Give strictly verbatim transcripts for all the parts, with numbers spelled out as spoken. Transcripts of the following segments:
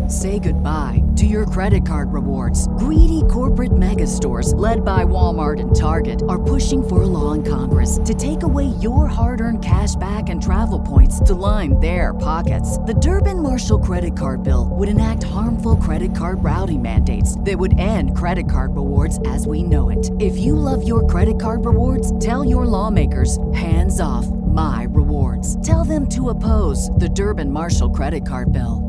Say goodbye to your credit card rewards. Greedy corporate mega stores, led by Walmart and Target, are pushing for a law in Congress to take away your hard-earned cash back and travel points to line their pockets. The Durbin-Marshall credit card bill would enact harmful credit card routing mandates that would end credit card rewards as we know it. If you love your credit card rewards, tell your lawmakers, hands off my rewards. Tell them to oppose the Durbin-Marshall credit card bill.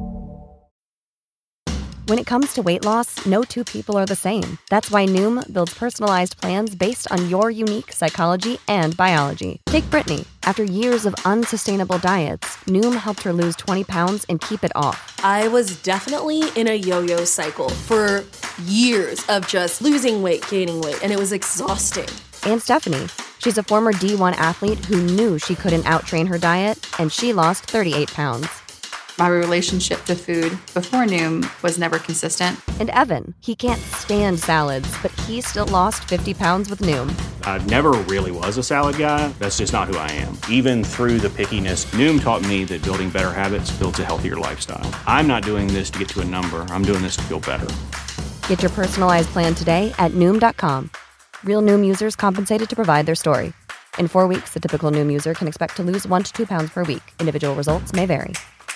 When it comes to weight loss, no two people are the same. That's why Noom builds personalized plans based on your unique psychology and biology. Take Brittany. After years of unsustainable diets, Noom helped her lose twenty pounds and keep it off. I was definitely in a yo-yo cycle for years of just losing weight, gaining weight, and it was exhausting. And Stephanie. She's a former D one athlete who knew she couldn't outtrain her diet, and she lost thirty-eight pounds. My relationship to food before Noom was never consistent. And Evan, he can't stand salads, but he still lost fifty pounds with Noom. I never really was a salad guy. That's just not who I am. Even through the pickiness, Noom taught me that building better habits builds a healthier lifestyle. I'm not doing this to get to a number. I'm doing this to feel better. Get your personalized plan today at Noom dot com. Real Noom users compensated to provide their story. In four weeks, the typical Noom user can expect to lose one to two pounds per week. Individual results may vary.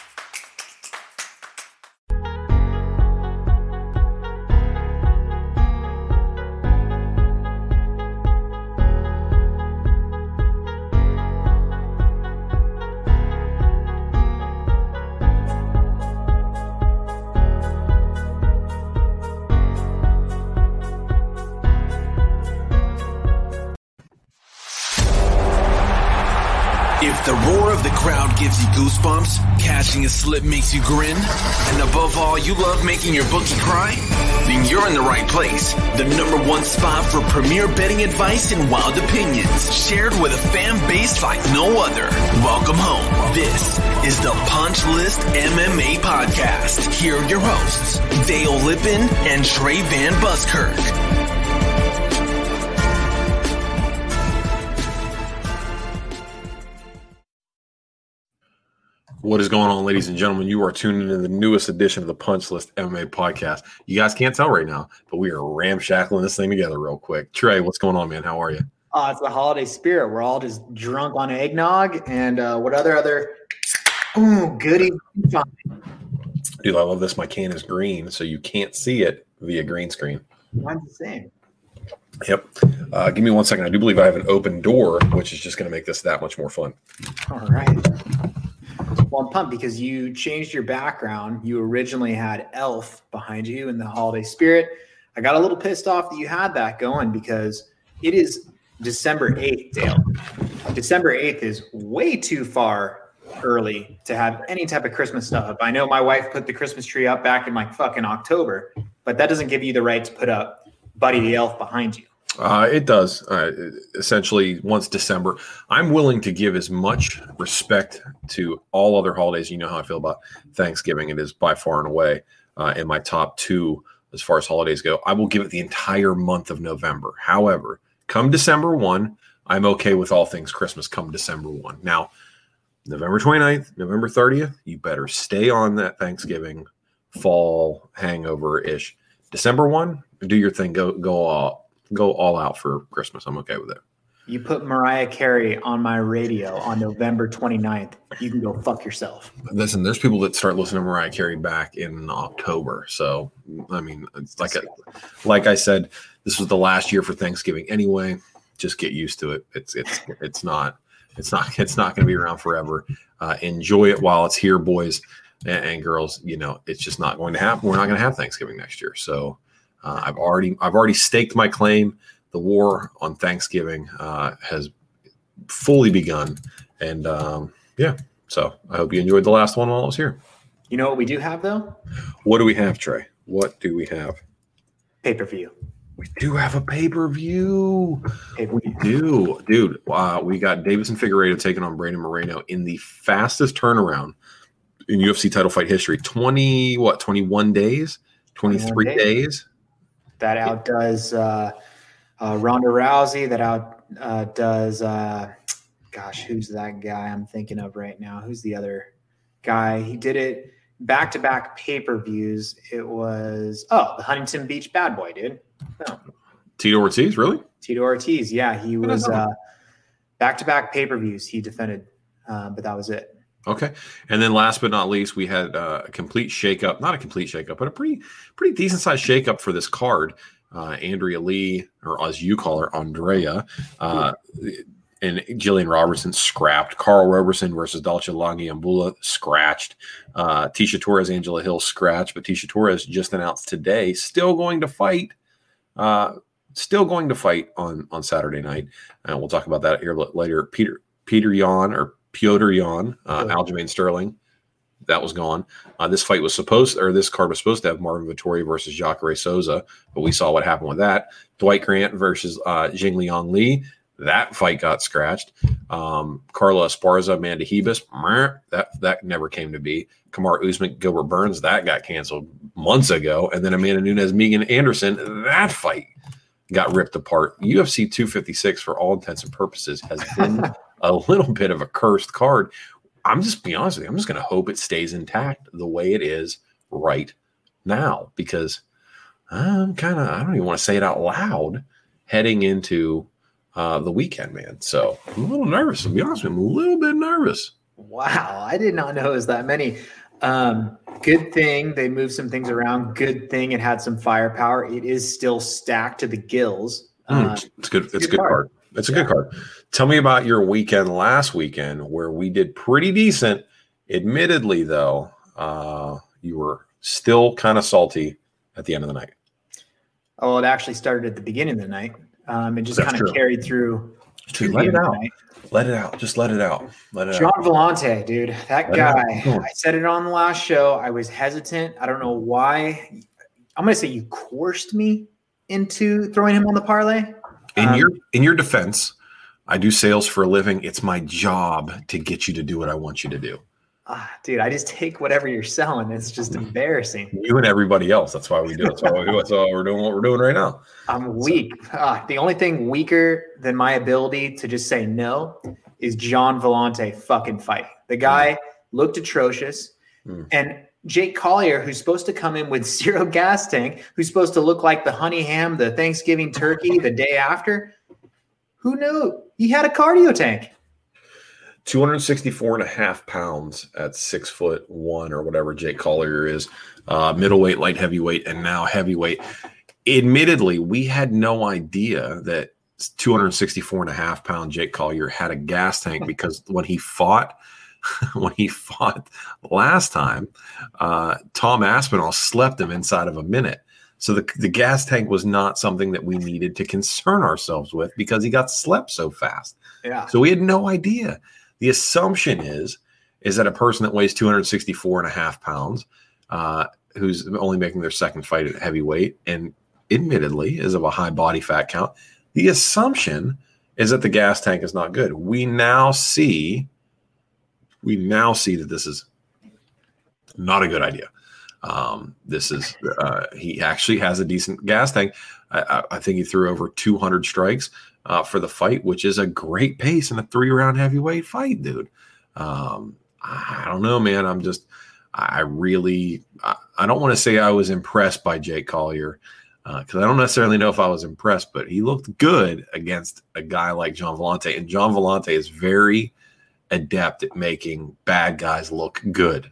If the roar of the crowd gives you goosebumps, catching a slip makes you grin, and above all, you love making your bookie cry, then you're in the right place. The number one spot for premier betting advice and wild opinions, shared with a fan base like no other. Welcome home. This is the Punch List M M A Podcast. Here are your hosts, Dale Lippin and Trey Van Buskirk. What is going on, ladies and gentlemen? You are tuning in to the newest edition of the Punch List M M A Podcast. You guys can't tell right now, but we are ramshackling this thing together real quick. Trey, what's going on, man? How are you? Uh, it's the holiday spirit. We're all just drunk on eggnog and uh, what other other ooh, goodies. Dude, I love this. My can is green, so you can't see it via green screen. Mine's the same. Yep. Uh, give me one second. I do believe I have an open door, which is just going to make this that much more fun. All right. Well, I'm pumped because you changed your background. You originally had Elf behind you in the holiday spirit. I got a little pissed off that you had that going because it is December eighth, Dale. December eighth is way too far early to have any type of Christmas stuff up. I know my wife put the Christmas tree up back in like fucking October, but that doesn't give you the right to put up Buddy the Elf behind you. Uh, it does. Uh, essentially, once December, I'm willing to give as much respect to all other holidays. You know how I feel about Thanksgiving. It is by far and away uh, in my top two as far as holidays go. I will give it the entire month of November. However, come December first, I'm okay with all things Christmas come December first. Now, November twenty-ninth, November thirtieth, you better stay on that Thanksgiving fall hangover-ish. December first, do your thing. Go, go all Go all out for Christmas. I'm okay with it. You put Mariah Carey on my radio on November twenty-ninth. You can go fuck yourself. Listen, there's people that start listening to Mariah Carey back in October. So, I mean, it's like a, like I said, this was the last year for Thanksgiving anyway. Just get used to it. It's it's it's not it's not it's not going to be around forever. Uh, enjoy it while it's here, boys and, and girls. You know, it's just not going to happen. We're not going to have Thanksgiving next year. So. Uh, I've already I've already staked my claim. The war on Thanksgiving uh, has fully begun, and um, yeah. So I hope you enjoyed the last one while I was here. You know what we do have though? What do we have, Trey? What do we have? Pay per view. We do have a pay per view. We do, dude. Wow, we got Davison Figueiredo taking on Brandon Moreno in the fastest turnaround in U F C title fight history. Twenty what? Twenty-one days. Twenty-three days. days. That outdoes uh, uh, Ronda Rousey. That outdoes, uh, gosh, who's that guy I'm thinking of right now? Who's the other guy? He did it back-to-back pay-per-views. It was, oh, the Huntington Beach Bad Boy, dude. Oh. Tito Ortiz, really? Tito Ortiz, yeah. He was uh, back-to-back pay-per-views he defended, uh, but that was it. Okay. And then last but not least, we had uh, a complete shakeup, not a complete shakeup, but a pretty pretty decent-sized shakeup for this card. Uh, Andrea Lee, or as you call her, Andrea, uh, and Jillian Robertson scrapped. Carl Roberson versus Dalcha Langiambula scratched. Uh, Tisha Torres, Angela Hill scratched, but Tisha Torres just announced today still going to fight. Uh, still going to fight on, on Saturday night. And uh, we'll talk about that here later. Peter Peter Yan or Piotr Yan, uh, Aljamain Sterling, that was gone. Uh, this fight was supposed, or this card was supposed to have Marvin Vettori versus Jacare Souza, but we saw what happened with that. Dwight Grant versus uh, Jing Liang Li. That fight got scratched. Um, Carla Esparza, Amanda Hebus, that that never came to be. Kamaru Usman, Gilbert Burns, that got canceled months ago. And then Amanda Nunes, Megan Anderson, that fight got ripped apart. U F C two fifty-six, for all intents and purposes, has been a little bit of a cursed card. I'm just being honest with you. I'm just going to hope it stays intact the way it is right now, because I'm kind of, I don't even want to say it out loud, heading into uh, the weekend, man. So I'm a little nervous. To be honest with you, I'm a little bit nervous. Wow. I did not know it was that many. Um, good thing they moved some things around. Good thing it had some firepower. It is still stacked to the gills. Mm, uh, it's good. It's, it's a good card. card. It's a yeah. good card. Tell me about your weekend last weekend where we did pretty decent. Admittedly, though, uh, you were still kind of salty at the end of the night. Oh, it actually started at the beginning of the night. Um, it just kind of carried through. To let it out. Let it out. Just let it out. Let it John out. Vellante, dude. That let guy. I said it on the last show. I was hesitant. I don't know why. I'm going to say you coerced me into throwing him on the parlay. In um, your in your defense, I do sales for a living. It's my job to get you to do what I want you to do. Uh, dude, I just take whatever you're selling. It's just embarrassing. You and everybody else. That's why we do it. That's why we do it. That's why we're doing what we're doing right now. I'm weak. So. Uh, the only thing weaker than my ability to just say no is John Vellante fucking fighting. The guy mm. looked atrocious. Mm. And Jake Collier, who's supposed to come in with zero gas tank, who's supposed to look like the honey ham, the Thanksgiving turkey the day after, who knew? He had a cardio tank. two sixty-four and a half pounds at six foot one or whatever Jake Collier is, uh, middleweight, light heavyweight, and now heavyweight. Admittedly, we had no idea that two sixty-four and a half pound Jake Collier had a gas tank, because when he fought, when he fought last time, uh, Tom Aspinall slept him inside of a minute. So the, the gas tank was not something that we needed to concern ourselves with, because he got slept so fast. Yeah. So we had no idea. The assumption is, is that a person that weighs two sixty-four and a half pounds, uh, who's only making their second fight at heavyweight, and admittedly is of a high body fat count, the assumption is that the gas tank is not good. We now see, we now see that this is not a good idea. Um, this is, uh, he actually has a decent gas tank. I, I think he threw over two hundred strikes uh, for the fight, which is a great pace in a three round heavyweight fight, dude. Um, I don't know, man. I'm just, I really, I, I don't want to say I was impressed by Jake Collier, because uh, I don't necessarily know if I was impressed, but he looked good against a guy like John Vellante. And John Vellante is very adept at making bad guys look good.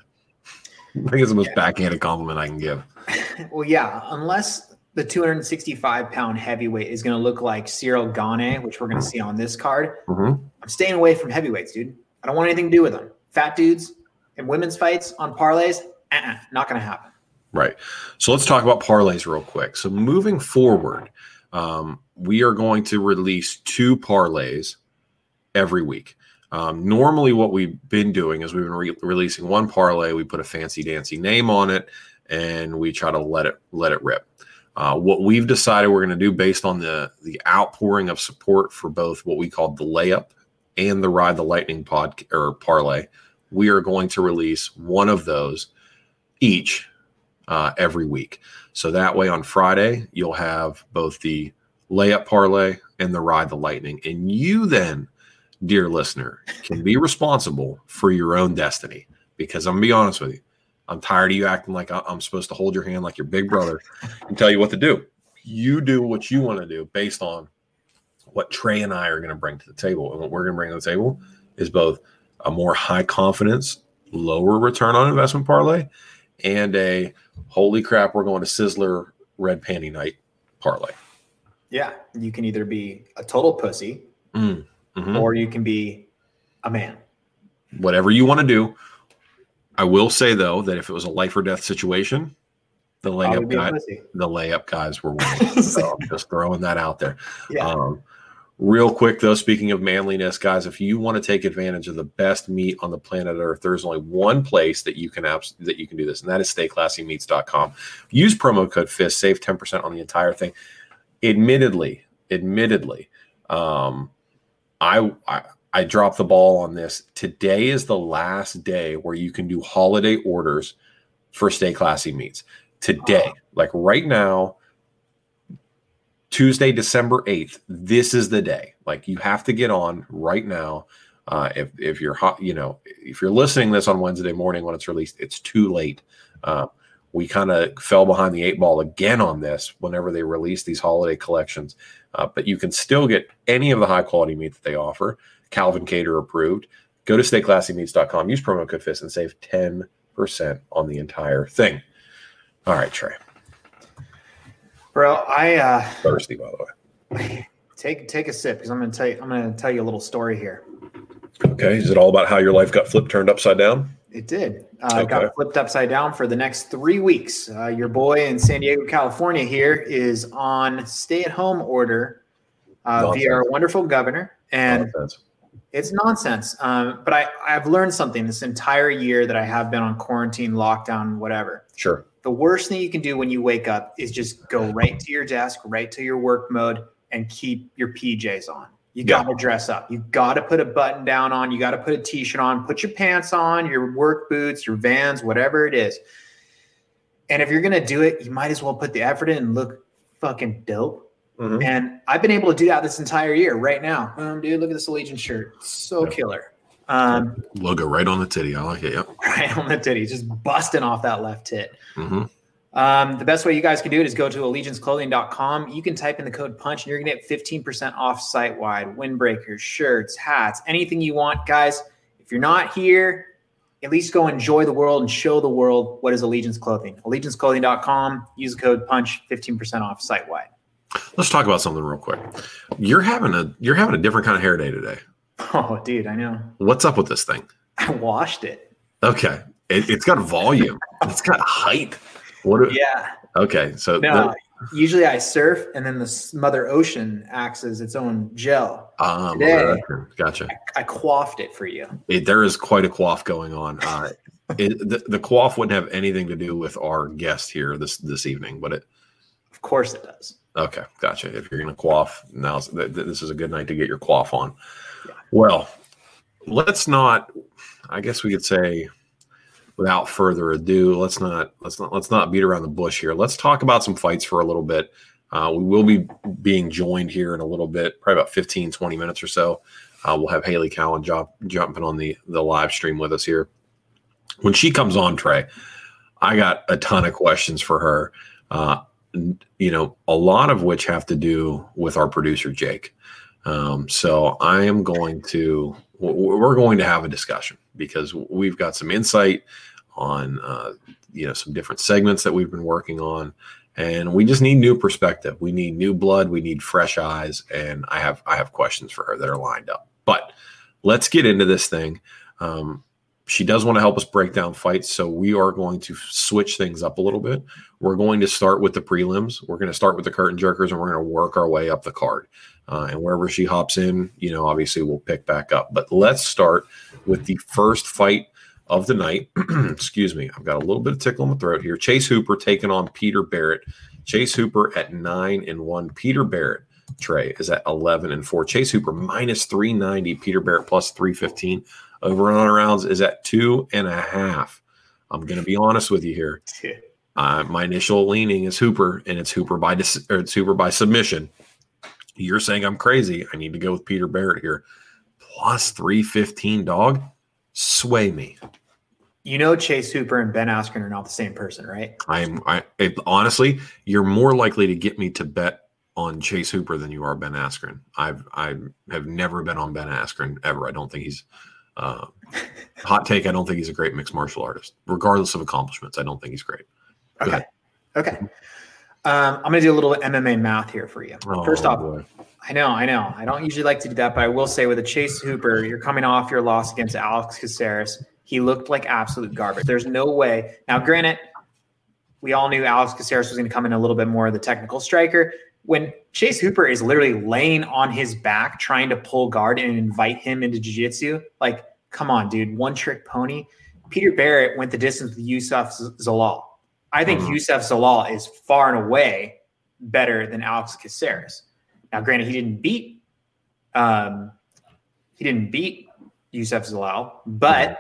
I think it's the most yeah. backhanded compliment I can give. Well, yeah, unless the two sixty-five pound heavyweight is going to look like Cyril Gane, which we're going to see on this card, mm-hmm. I'm staying away from heavyweights, dude. I don't want anything to do with them. Fat dudes and women's fights on parlays, uh-uh, not going to happen. Right. So let's talk about parlays real quick. So moving forward, um, we are going to release two parlays every week. Um, normally what we've been doing is we've been re- releasing one parlay. We put a fancy dancy name on it, and we try to let it let it rip. Uh, what we've decided we're going to do, based on the the outpouring of support for both what we call the layup and the Ride the Lightning pod or parlay, we are going to release one of those each uh, every week. So that way on Friday, you'll have both the layup parlay and the Ride the Lightning. And you then, dear listener, can be responsible for your own destiny. Because I'm going to be honest with you, I'm tired of you acting like I'm supposed to hold your hand like your big brother and tell you what to do. You do what you want to do based on what Trey and I are going to bring to the table. And what we're going to bring to the table is both a more high confidence, lower return on investment parlay and a holy crap, we're going to Sizzler red panty night parlay. Yeah. You can either be a total pussy mm, mm-hmm. or you can be a man. Whatever you want to do. I will say, though, that if it was a life or death situation, the layup guy, the layup guys were winning. So I'm just throwing that out there. Yeah. Um, real quick, though, speaking of manliness, guys, if you want to take advantage of the best meat on the planet Earth, there's only one place that you can abs- that you can do this, and that is stay classy meats dot com. Use promo code FIST, save ten percent on the entire thing. Admittedly, admittedly, um, I, I I dropped the ball on this. Today is the last day where you can do holiday orders for Stay Classy Meats. Today, like right now, Tuesday, December eighth, this is the day. Like you have to get on right now. Uh, if if you're hot, you know, if you're listening this on Wednesday morning when it's released, it's too late. Uh, we kind of fell behind the eight ball again on this whenever they release these holiday collections. Uh, but you can still get any of the high quality meat that they offer. Calvin Cater approved. Go to stay classy meats dot com. Use promo code FIST and save ten percent on the entire thing. All right, Trey. Bro, I uh thirsty by the way. Take take a sip because I'm gonna tell you I'm gonna tell you a little story here. Okay. Is it all about how your life got flipped turned upside down? It did. Uh, okay. Got flipped upside down for the next three weeks. Uh, your boy in San Diego, California here is on stay-at-home order uh, via our wonderful governor. And nonsense. It's nonsense. Um, but I, I've learned something this entire year that I have been on quarantine, lockdown, whatever. Sure. The worst thing you can do when you wake up is just go right to your desk, right to your work mode, and keep your P Js on. You got to yeah. dress up. You got to put a button down on. You got to put a t-shirt on, put your pants on, your work boots, your Vans, whatever it is. And if you're going to do it, you might as well put the effort in and look fucking dope. Mm-hmm. And I've been able to do that this entire year right now. Um, dude, look at this Allegiant shirt. So yeah. killer. Um, Logo right on the titty. I like it. Yep. Right on the titty. Just busting off that left tit. Mm-hmm. Um, the best way you guys can do it is go to allegiance clothing dot com. You can type in the code PUNCH and you're going to get fifteen percent off site-wide, windbreakers, shirts, hats, anything you want. Guys, if you're not here, at least go enjoy the world and show the world what is Allegiance Clothing. allegiance clothing dot com. Use the code PUNCH, fifteen percent off site-wide. Let's talk about something real quick. You're having a you're having a different kind of hair day today. Oh, dude, I know. What's up with this thing? I washed it. Okay. It, it's got volume. It's got height. What? Yeah. Okay. So no, the, usually I surf, and then the Mother Ocean acts as its own gel. Um, Today, gotcha. I, I coiffed it for you. It, there is quite a quaff going on. Uh, it, the, the quaff wouldn't have anything to do with our guest here this this evening, but it. Of course, it does. Okay, gotcha. If you're going to quaff, now this is a good night to get your quaff on. Yeah. Well, let's not. I guess we could say. Without further ado, let's not let's not let's not beat around the bush here. Let's talk about some fights for a little bit. Uh, we will be being joined here in a little bit, probably about fifteen, twenty minutes or so. Uh, we'll have Haley Cowan jump, jumping on the the live stream with us here. When she comes on, Trey, I got a ton of questions for her. Uh, you know, a lot of which have to do with our producer Jake. Um, so I am going to we're going to have a discussion because we've got some insight on, uh, you know, some different segments that we've been working on, and we just need new perspective. We need new blood. We need fresh eyes. And I have, I have questions for her that are lined up, but let's get into this thing. Um, she does want to help us break down fights. So we are going to switch things up a little bit. We're going to start with the prelims. We're going to start with the curtain jerkers, and we're going to work our way up the card. Uh, and wherever she hops in, you know, obviously we'll pick back up. But let's start with the first fight of the night. Excuse me. I've got a little bit of tickle in my throat here. Chase Hooper taking on Peter Barrett. Chase Hooper at nine and one. Peter Barrett, Trey, is at eleven and four. Chase Hooper minus three ninety. Peter Barrett plus three fifteen. Over and on rounds is at two and a half. I'm going to be honest with you here. Uh, my initial leaning is Hooper, and it's Hooper by dis- or it's Hooper by submission. You're saying I'm crazy. I need to go with Peter Barrett here. Plus three fifteen, dog. Sway me. You know, Chase Hooper and Ben Askren are not the same person, right? I'm I it, honestly, you're more likely to get me to bet on Chase Hooper than you are Ben Askren. I've I have never been on Ben Askren ever. I don't think he's uh, hot take. I don't think he's a great mixed martial artist, regardless of accomplishments. I don't think he's great. Go okay, ahead. okay. Um, I'm gonna do a little M M A math here for you. Oh, First off, boy. I know, I know, I don't usually like to do that, but I will say with a Chase Hooper, you're coming off your loss against Alex Caceres. He looked like absolute garbage. There's no way. Now, granted, we all knew Alex Caceres was going to come in a little bit more of the technical striker. When Chase Hooper is literally laying on his back, trying to pull guard and invite him into jiu-jitsu, like, come on, dude, one trick pony. Peter Barrett went the distance with Yusuf Zalal. I think mm-hmm. Yusuf Zalal is far and away better than Alex Caceres. Now, granted, he didn't beat, um, he didn't beat Yusuf Zalal, but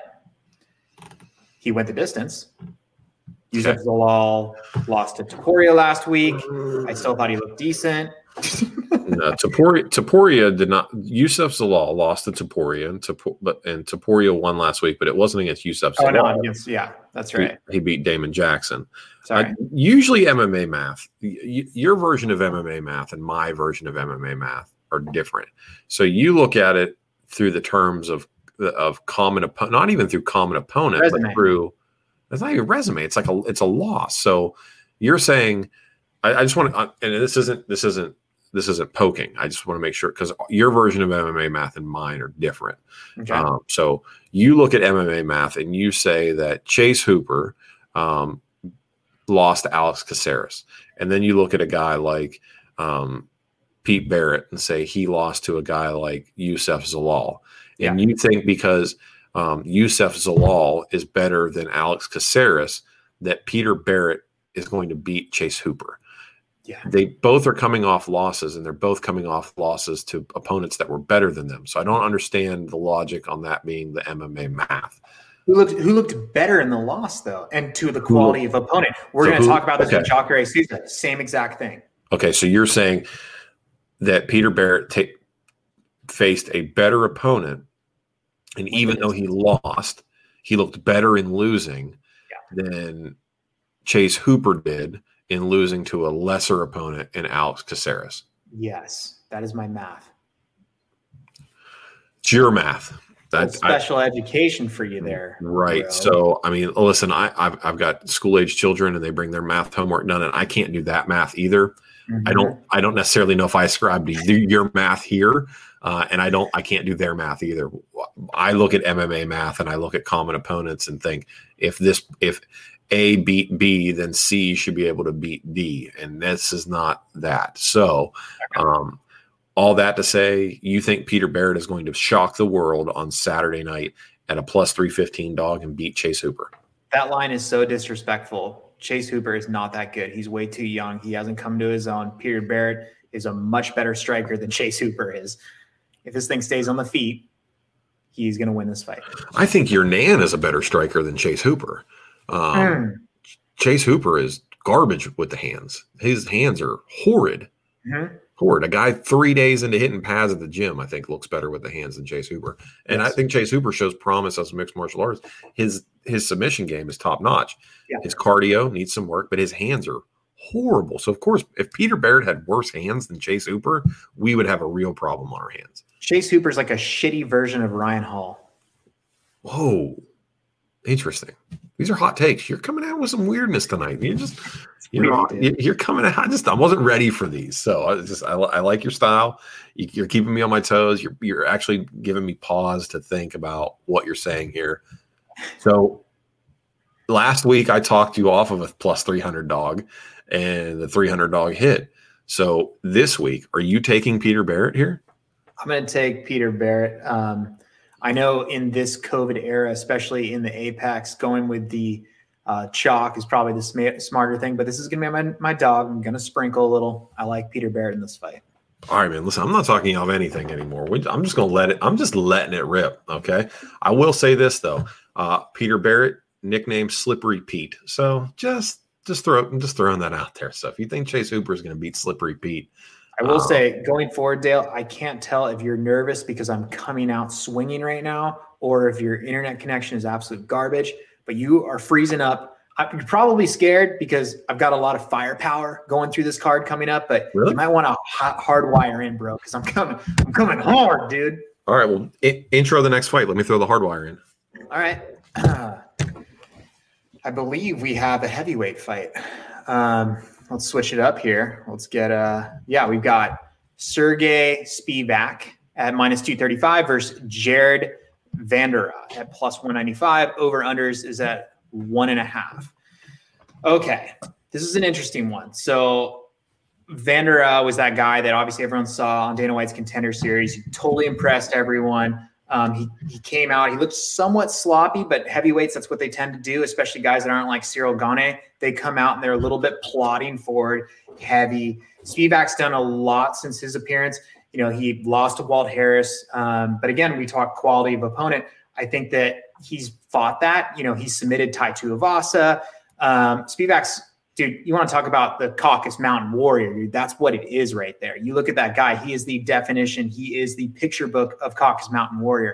he went the distance. Yusuf okay. Zalal lost to Topuria last week. I still thought he looked decent. no, Topuria, Topuria did not. Yusuf Zalal lost to Topuria, and, Topur, but, and Topuria won last week, but it wasn't against Yusuf Zalal. Oh, no, against, yeah, that's right. He, he beat Damon Jackson. Sorry. Uh, usually M M A math, y- your version of M M A math and my version of M M A math are different. So you look at it through the terms of of common opponent, not even through common opponent, resume. but through it's not your resume. It's like a it's a loss. So you're saying, I, I just want to, and this isn't this isn't this isn't poking. I just want to make sure because your version of M M A math and mine are different. Okay. Um, so you look at M M A math and you say that Chase Hooper um, lost to Alex Caceres, and then you look at a guy like um, Pete Barrett and say he lost to a guy like Yusuf Zalal. And yeah. you think because um, Yusuf Zalal is better than Alex Caceres, that Peter Barrett is going to beat Chase Hooper. Yeah. They both are coming off losses, and they're both coming off losses to opponents that were better than them. So I don't understand the logic on that being the M M A math. Who looked who looked better in the loss, though, and to the quality of opponent? We're so going to talk about this okay. with Jacare Souza. Same exact thing. Okay, so you're saying that Peter Barrett t- faced a better opponent, and even though he lost, he looked better in losing yeah. than Chase Hooper did in losing to a lesser opponent in Alex Caceres. Yes, that is my math. It's your math. That's special I, education for you there. Right. Bro. So, I mean, listen, I, I've, I've got school-age children, and they bring their math homework done, and I can't do that math either. Mm-hmm. I don't I don't necessarily know if I ascribe to your math here, uh, and I don't I can't do their math either. I look at M M A math and I look at common opponents and think if this if A beat B, then C should be able to beat D, and this is not that. So, um, all that to say, you think Peter Barrett is going to shock the world on Saturday night at a plus three fifteen dog and beat Chase Hooper? That line is so disrespectful. Chase Hooper is not that good. He's way too young. He hasn't come to his own. Peter Barrett is a much better striker than Chase Hooper is. If this thing stays on the feet, he's going to win this fight. I think your Nan is a better striker than Chase Hooper. Um, mm. Chase Hooper is garbage with the hands. His hands are horrid. Mm-hmm. Horrid. A guy three days into hitting pads at the gym, I think, looks better with the hands than Chase Hooper. And yes. I think Chase Hooper shows promise as a mixed martial artist. His his submission game is top notch. Yeah. His cardio needs some work, but his hands are horrible. So, of course, if Peter Barrett had worse hands than Chase Hooper, we would have a real problem on our hands. Chase Hooper's like a shitty version of Ryan Hall. Whoa. Interesting. These are hot takes. You're coming out with some weirdness tonight. You're just, you know, you're coming out. I just, I wasn't ready for these. So I just, I, I like your style. You're keeping me on my toes. You're, you're actually giving me pause to think about what you're saying here. So last week I talked you off of a plus three hundred dog, and the three hundred dog hit. So this week, are you taking Peter Barrett here? I'm going to take Peter Barrett. Um, I know in this COVID era, especially in the Apex, going with the uh, chalk is probably the sm- smarter thing, but this is going to be my, my dog. I'm going to sprinkle a little. I like Peter Barrett in this fight. All right, man. Listen, I'm not talking of anything anymore. We, I'm just going to let it. I'm just letting it rip. Okay. I will say this though. Uh, Peter Barrett, nickname Slippery Pete. So just, just throw, I'm just throwing that out there. So if you think Chase Hooper is going to beat Slippery Pete, I will um, say going forward, Dale, I can't tell if you're nervous because I'm coming out swinging right now, or if your internet connection is absolute garbage. but you are freezing up. I'm probably scared because I've got a lot of firepower going through this card coming up, but really? You might want to hard wire in, bro, because I'm coming, I'm coming hard, dude. All right, well, I- intro the next fight. Let me throw the hard wire in. All right. Uh, I believe we have a heavyweight fight. Um, let's switch it up here. Let's get uh yeah, we've got Sergey Spivak at minus two thirty-five versus Jared Vanderaa at plus one ninety-five. Over unders is at one and a half. Okay, this is an interesting one. So Vanderaa was that guy that obviously everyone saw on Dana White's Contender Series. He totally impressed everyone. Um, he, he came out, he looked somewhat sloppy, but heavyweights, that's what they tend to do, especially guys that aren't like Cyril Gane. They come out and they're a little bit plodding forward, heavy. Spivak's done a lot since his appearance. You know, he lost to Walt Harris. Um, but again, we talk quality of opponent. I think that he's fought that. You know, he submitted Tai Tuivasa. Um, Spivak's, dude, you want to talk about the Caucasus Mountain Warrior, dude. That's what it is right there. You look at that guy. He is the definition. He is the picture book of Caucasus Mountain Warrior.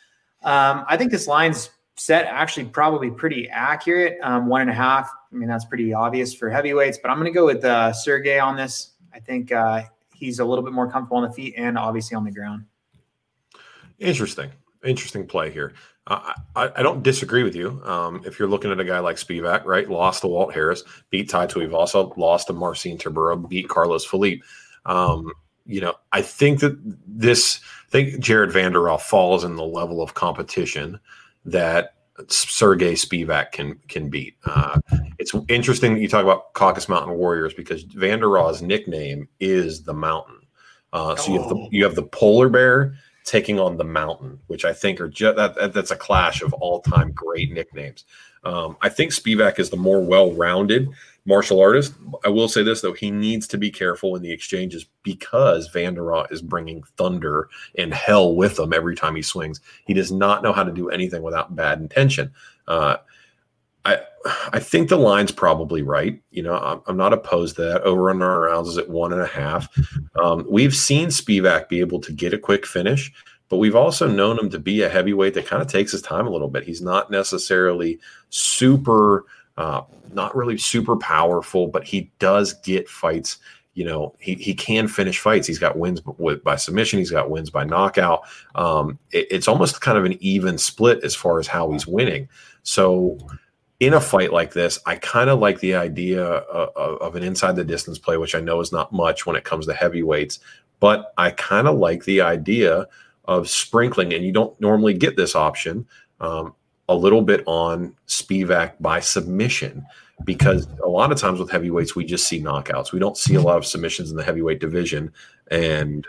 Um, I think this line's set actually probably pretty accurate. Um, one and a half. I mean, that's pretty obvious for heavyweights, but I'm going to go with uh, Sergey on this. I think uh, he's a little bit more comfortable on the feet and obviously on the ground. Interesting. Interesting play here. Uh, I, I don't disagree with you. Um, if you're looking at a guy like Spivak, right, lost to Walt Harris, beat Tai Tuivasa, lost to Marcin Tybura, beat Carlos Felipe. Um, you know, I think that this, I think Jared Vanderaa falls in the level of competition that Sergey Spivak can can beat. Uh, it's interesting that you talk about Caucasus Mountain Warriors because Vanderaa's nickname is the Mountain. Uh, so oh. you have the you have the polar bear taking on the Mountain, which I think are just that, that that's a clash of all-time great nicknames. Um, I think Spivak is the more well-rounded martial artist. I will say this, though, he needs to be careful in the exchanges because Vanderaa is bringing thunder and hell with him every time he swings. He does not know how to do anything without bad intention. Uh, I I think the line's probably right. You know, I'm, I'm not opposed to that. Over under rounds is at one and a half. Um, we've seen Spivak be able to get a quick finish, but we've also known him to be a heavyweight that kind of takes his time a little bit. He's not necessarily super, uh, not really super powerful, but he does get fights. You know, he he can finish fights. He's got wins by, by submission. He's got wins by knockout. Um, it, it's almost kind of an even split as far as how he's winning. So in a fight like this, I kind of like the idea of, of an inside the distance play, which I know is not much when it comes to heavyweights, but I kind of like the idea of sprinkling, and you don't normally get this option, um, a little bit on Spivak by submission, because a lot of times with heavyweights, we just see knockouts. We don't see a lot of submissions in the heavyweight division. And,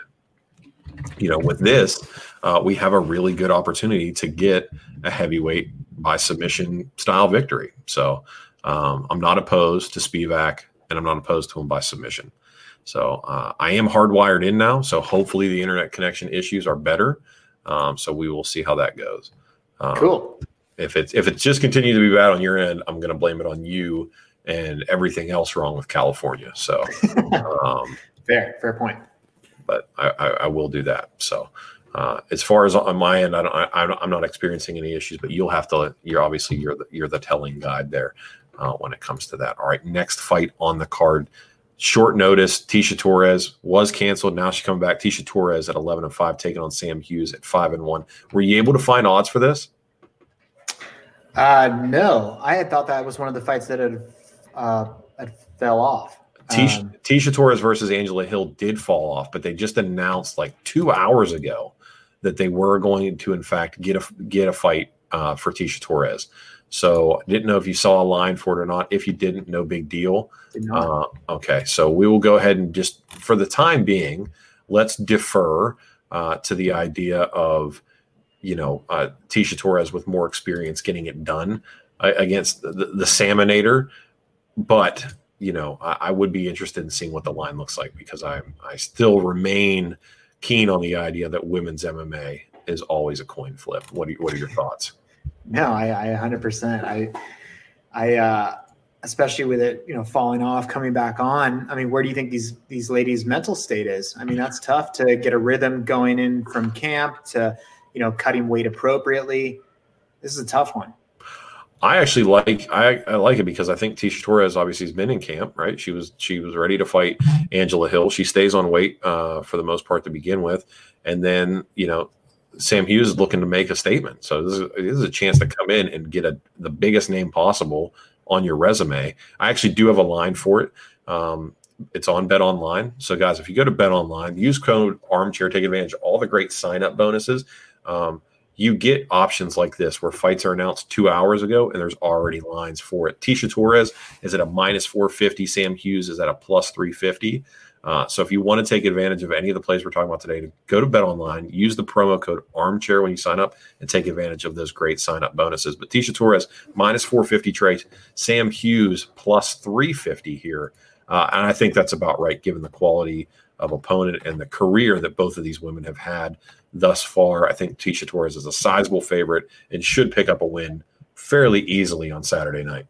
you know, with this, uh, we have a really good opportunity to get a heavyweight by submission style victory. So um, I'm not opposed to Spivak, and I'm not opposed to him by submission. So uh, I am hardwired in now. So hopefully the internet connection issues are better. Um, so we will see how that goes. Um, cool. If it's if it's just continue to be bad on your end, I'm going to blame it on you and everything else wrong with California. So um, fair, fair point. But I, I, I will do that. So. Uh, as far as on my end, I don't, I, I'm not experiencing any issues, but you'll have to, you're obviously, you're the, you're the telling guide there uh, when it comes to that. All right. Next fight on the card, short notice. Tecia Torres was canceled. Now she's coming back. Tecia Torres at eleven and five, taking on Sam Hughes at five and one. Were you able to find odds for this? Uh, no, I had thought that was one of the fights that had, uh, had fell off. Tecia, um, Tecia Torres versus Angela Hill did fall off, but they just announced like two hours ago that they were going to, in fact, get a get a fight uh, for Tecia Torres. So I didn't know if you saw a line for it or not. If you didn't, no big deal. Uh, okay, so we will go ahead and just, for the time being, let's defer uh, to the idea of, you know, uh, Tecia Torres with more experience getting it done uh, against the, the Salmonator. But, you know, I, I would be interested in seeing what the line looks like, because I I still remain keen on the idea that women's M M A is always a coin flip. What are, what are your thoughts? No, I, I one hundred percent. I, I, uh, especially with it, you know, falling off, coming back on. I mean, where do you think these these ladies' mental state is? I mean, that's tough to get a rhythm going in from camp to, you know, cutting weight appropriately. This is a tough one. I actually like I, I like it because I think Tisha Torres obviously has been in camp, right? She was she was ready to fight Angela Hill. She stays on weight uh, for the most part to begin with, and then you know Sam Hughes is looking to make a statement. So this is, this is a chance to come in and get a the biggest name possible on your resume. I actually do have a line for it. Um, it's on Bet Online. So guys, if you go to Bet Online, use code Armchair, take advantage of all the great sign up bonuses. Um, You get options like this where fights are announced two hours ago and there's already lines for it. Tisha Torres is at a minus four fifty. Sam Hughes is at a plus three fifty. Uh, so if you want to take advantage of any of the plays we're talking about today, go to Bet Online, use the promo code Armchair when you sign up, and take advantage of those great sign-up bonuses. But Tisha Torres, minus four fifty trade. Sam Hughes, plus three fifty here. Uh, and I think that's about right given the quality of opponent and the career that both of these women have had thus far. I think Tisha Torres is a sizable favorite and should pick up a win fairly easily on Saturday night.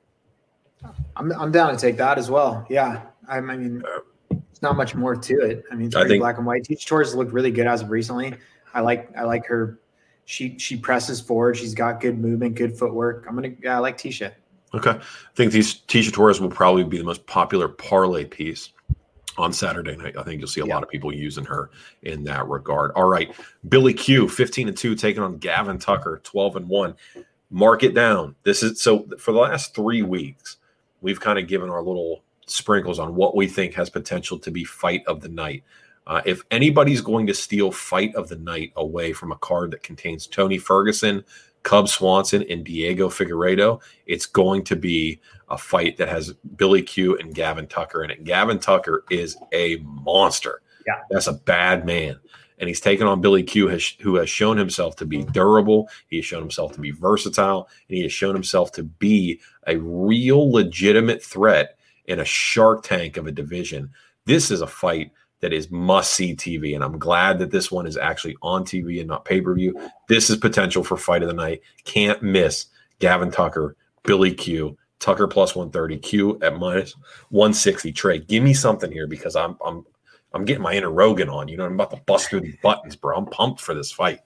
I'm I'm down to take that as well. Yeah, I, I mean, it's not much more to it. I mean, it's pretty I think, black and white. Tisha Torres looked really good as of recently. I like I like her. She she presses forward. She's got good movement, good footwork. I'm gonna. Yeah, I like Tisha. Okay, I think these Tisha Torres will probably be the most popular parlay piece on Saturday night. I think you'll see a yeah. lot of people using her in that regard. All right. Billy Q, fifteen and two, taking on Gavin Tucker, twelve and one. Mark it down. This is so for the last three weeks, we've kind of given our little sprinkles on what we think has potential to be fight of the night. Uh, if anybody's going to steal fight of the night away from a card that contains Tony Ferguson, Cub Swanson, and Diego Figueiredo, it's going to be a fight that has Billy Q and Gavin Tucker in it. Gavin Tucker is a monster. Yeah, that's a bad man. And he's taken on Billy Q, has, who has shown himself to be durable. He has shown himself to be versatile. And he has shown himself to be a real legitimate threat in a shark tank of a division. This is a fight that is must-see T V, and I'm glad that this one is actually on T V and not pay-per-view. This is potential for fight of the night. Can't miss Gavin Tucker, Billy Q, Tucker plus one thirty, Q at minus one sixty. Trey, give me something here because I'm I'm I'm getting my inner Rogan on. You know, I'm about to bust through these buttons, bro. I'm pumped for this fight.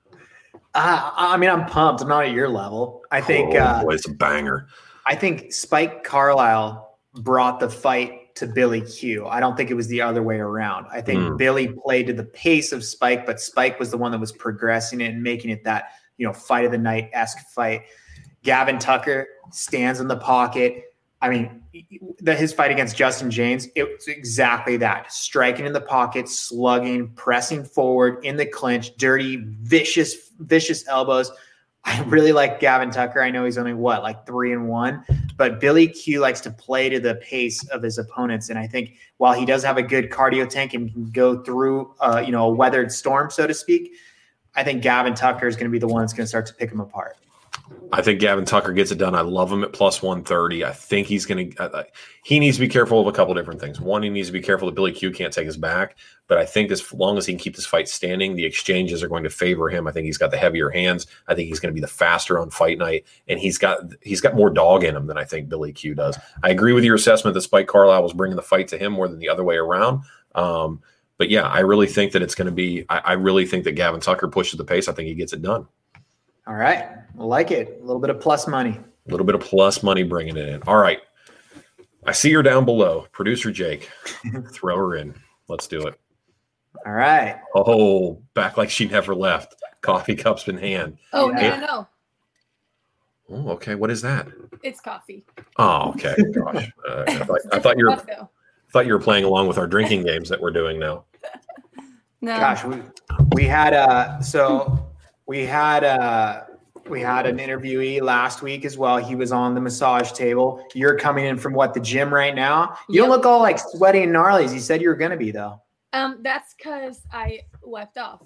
Uh, I mean, I'm pumped. I'm not at your level. I think oh, uh, boy, it's a banger. I think Spike Carlisle brought the fight to Billy Q. I don't think it was the other way around. I think mm. Billy played to the pace of Spike, but Spike was the one that was progressing it and making it that, you know, fight of the night-esque fight. Gavin Tucker stands in the pocket. I mean, the, his fight against Justin James, it was exactly that. Striking in the pocket, slugging, pressing forward in the clinch, dirty, vicious, vicious elbows. I really like Gavin Tucker. I know he's only what, like three and one, but Billy Q likes to play to the pace of his opponents. And I think while he does have a good cardio tank and can go through, uh, you know, a weathered storm, so to speak, I think Gavin Tucker is going to be the one that's going to start to pick him apart. I think Gavin Tucker gets it done. I love him at plus one thirty. I think he's going to uh, – he needs to be careful of a couple different things. One, he needs to be careful that Billy Q can't take his back. But I think as long as he can keep this fight standing, the exchanges are going to favor him. I think he's got the heavier hands. I think he's going to be the faster on fight night. And he's got he's got more dog in him than I think Billy Q does. I agree with your assessment that Spike Carlisle was bringing the fight to him more than the other way around. Um, but, yeah, I really think that it's going to be – I really think that Gavin Tucker pushes the pace. I think he gets it done. All right. I like it. A little bit of plus money. A little bit of plus money bringing it in. All right. I see her down below. Producer Jake, throw her in. Let's do it. All right. Oh, back like she never left. Coffee cups in hand. Oh, Yeah. no, no, no. Oh, okay. What is that? It's coffee. Oh, okay. Gosh. Uh, I, thought, I thought you were Costco. thought you were playing along with our drinking games that we're doing now. No. Gosh, we, we had uh so we had uh we had an interviewee last week as well. He was on the massage table. You're coming in from what, the gym right now? You Yep. don't look all like sweaty and gnarly as you said you were gonna be though. Um, that's because I left off.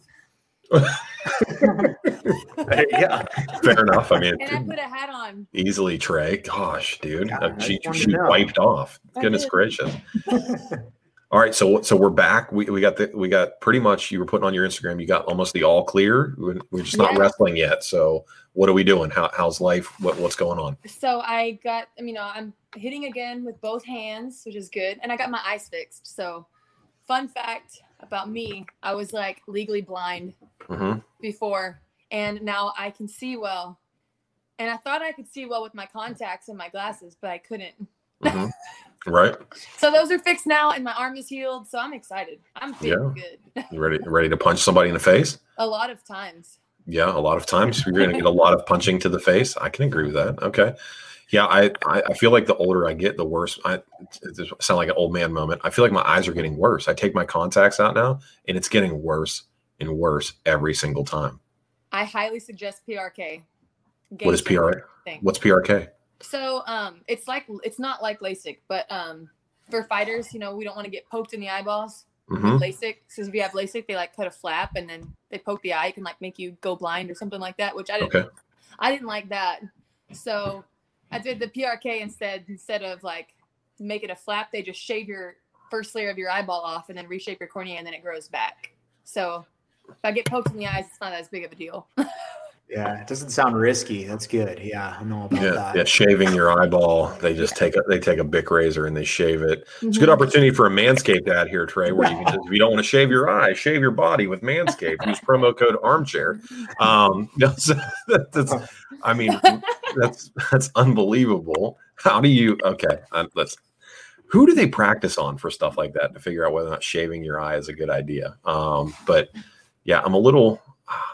There you go. Fair enough. I mean, And I put a hat on. easily, Trey. Gosh, dude. God, Uh, I she just wanted she to know. wiped off. I Goodness did. gracious. All right, so so we're back. We we got the we got pretty much. You were putting on your Instagram. You got almost the all clear. We're, we're just not Yeah. wrestling yet. So what are we doing? How, how's life? What what's going on? So I got, I mean, uh, I'm hitting again with both hands, which is good. And I got my eyes fixed. So fun fact about me, I was like legally blind Mm-hmm. before, and now I can see well. and I thought I could see well with my contacts and my glasses, but I couldn't. Mm-hmm. Right. So those are fixed now, and my arm is healed. So I'm excited. I'm feeling Yeah. good. You ready? Ready to punch somebody in the face? A lot of times. Yeah, a lot of times you're going to get a lot of punching to the face. I can agree with that. Okay. Yeah, I, I, I feel like the older I get, the worse. I it does sound like an old man moment. I feel like my eyes are getting worse. I take my contacts out now, and it's getting worse and worse every single time. I highly suggest P R K. What is P R K? What's P R K? So um, it's like it's not like LASIK, but um, for fighters, you know, we don't want to get poked in the eyeballs. Mm-hmm. With LASIK, because if you have LASIK, they like cut a flap and then they poke the eye. It can like make you go blind or something like that, which I didn't. Okay. I didn't like that, so I did the P R K instead. Instead of like make it a flap, they just shave your first layer of your eyeball off and then reshape your cornea, and then it grows back. So if I get poked in the eyes, it's not as big of a deal. Yeah, it doesn't sound risky. That's good. Yeah, I know about Yeah, that. yeah, shaving your eyeball. They just take a they take a Bic razor and they shave it. It's a good opportunity for a Manscaped ad here, Trey, where you can just, if you don't want to shave your eye, shave your body with Manscaped. Use promo code Armchair. Um, so that, that's, I mean, that's that's unbelievable. How do you? Okay, uh, let's. Who do they practice on for stuff like that to figure out whether or not shaving your eye is a good idea? Um, but yeah, I'm a little.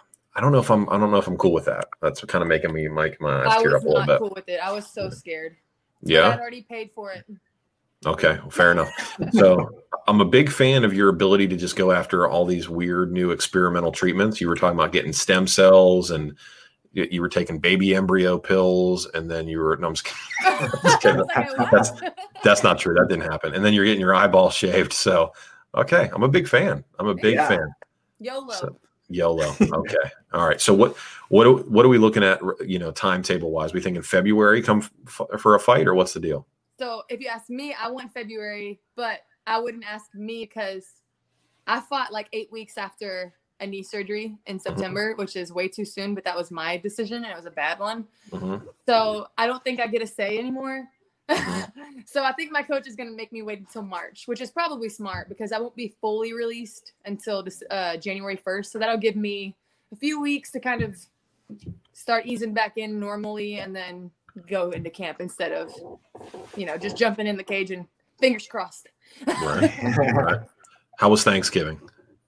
I don't know if I'm. I don't know if I'm cool with that. That's kind of making me make my eyes I tear was up a little not bit. cool with it. I was so scared. Yeah. I'd already paid for it. Okay, well, fair enough. So I'm a big fan of your ability to just go after all these weird new experimental treatments. You were talking about getting stem cells, and you, you were taking baby embryo pills, and then you were. No, I'm just kidding. I'm just kidding. Like, that's that's not true. That didn't happen. And then you're getting your eyeball shaved. So okay, I'm a big fan. I'm a big Yeah. fan. YOLO. So, YOLO. Okay. All right. So what what what are we looking at? You know, timetable wise, we thinking February come f- for a fight, or what's the deal? So if you ask me, I want February, but I wouldn't ask me because I fought like eight weeks after a knee surgery in September, mm-hmm. which is way too soon, but that was my decision and it was a bad one. Mm-hmm. So I don't think I get a say anymore. Mm-hmm. So I think my coach is going to make me wait until March, which is probably smart because I won't be fully released until this, uh, January first. So that'll give me a few weeks to kind of start easing back in normally and then go into camp instead of, you know, just jumping in the cage and fingers crossed. Right. Right. How was Thanksgiving?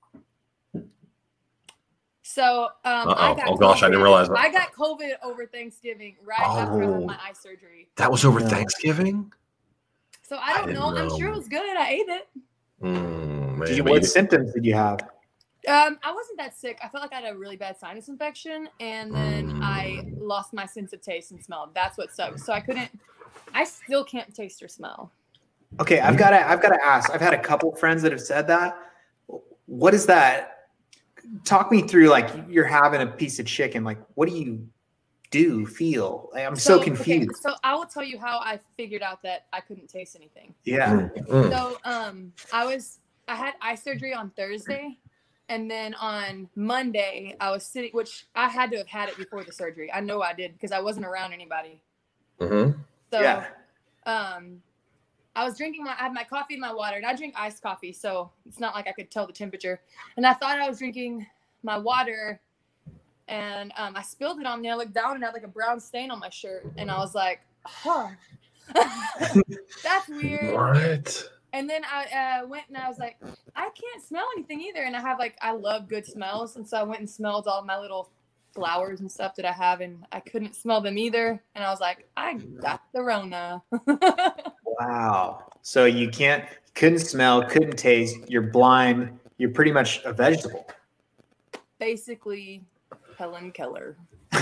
So um, I got oh gosh, COVID. I didn't realize that. I got COVID over Thanksgiving right oh, after I had my eye surgery. That was over Thanksgiving? So I don't I know. know. I'm sure it was good. I ate it. Mm, man, you, what symptoms did you have? Um, I wasn't that sick. I felt like I had a really bad sinus infection, and then mm. I lost my sense of taste and smell. That's what sucks. So I couldn't. I still can't taste or smell. Okay, I've got to. I've got to ask. I've had a couple friends that have said that. What is that? Talk me through. Like you're having a piece of chicken. Like what do you do? Feel? Like, I'm so, so confused. Okay, so I will tell you how I figured out that I couldn't taste anything. Yeah. Mm. So um, I was. I had eye surgery on Thursday. And then on Monday, I was sitting, which I had to have had it before the surgery. I know I did because I wasn't around anybody. Mm-hmm. So, yeah. um, I was drinking my, I had my coffee and my water, and I drink iced coffee, so it's not like I could tell the temperature. And I thought I was drinking my water, and um, I spilled it on me. I looked down and I had like a brown stain on my shirt, and I was like, "Huh, that's weird." What? And then I uh, went and I was like, I can't smell anything either. And I have like, I love good smells. And so I went and smelled all my little flowers and stuff that I have. And I couldn't smell them either. And I was like, I got the Rona. Wow. So you can't, couldn't smell, couldn't taste. You're blind. You're pretty much a vegetable. Basically, Helen Keller.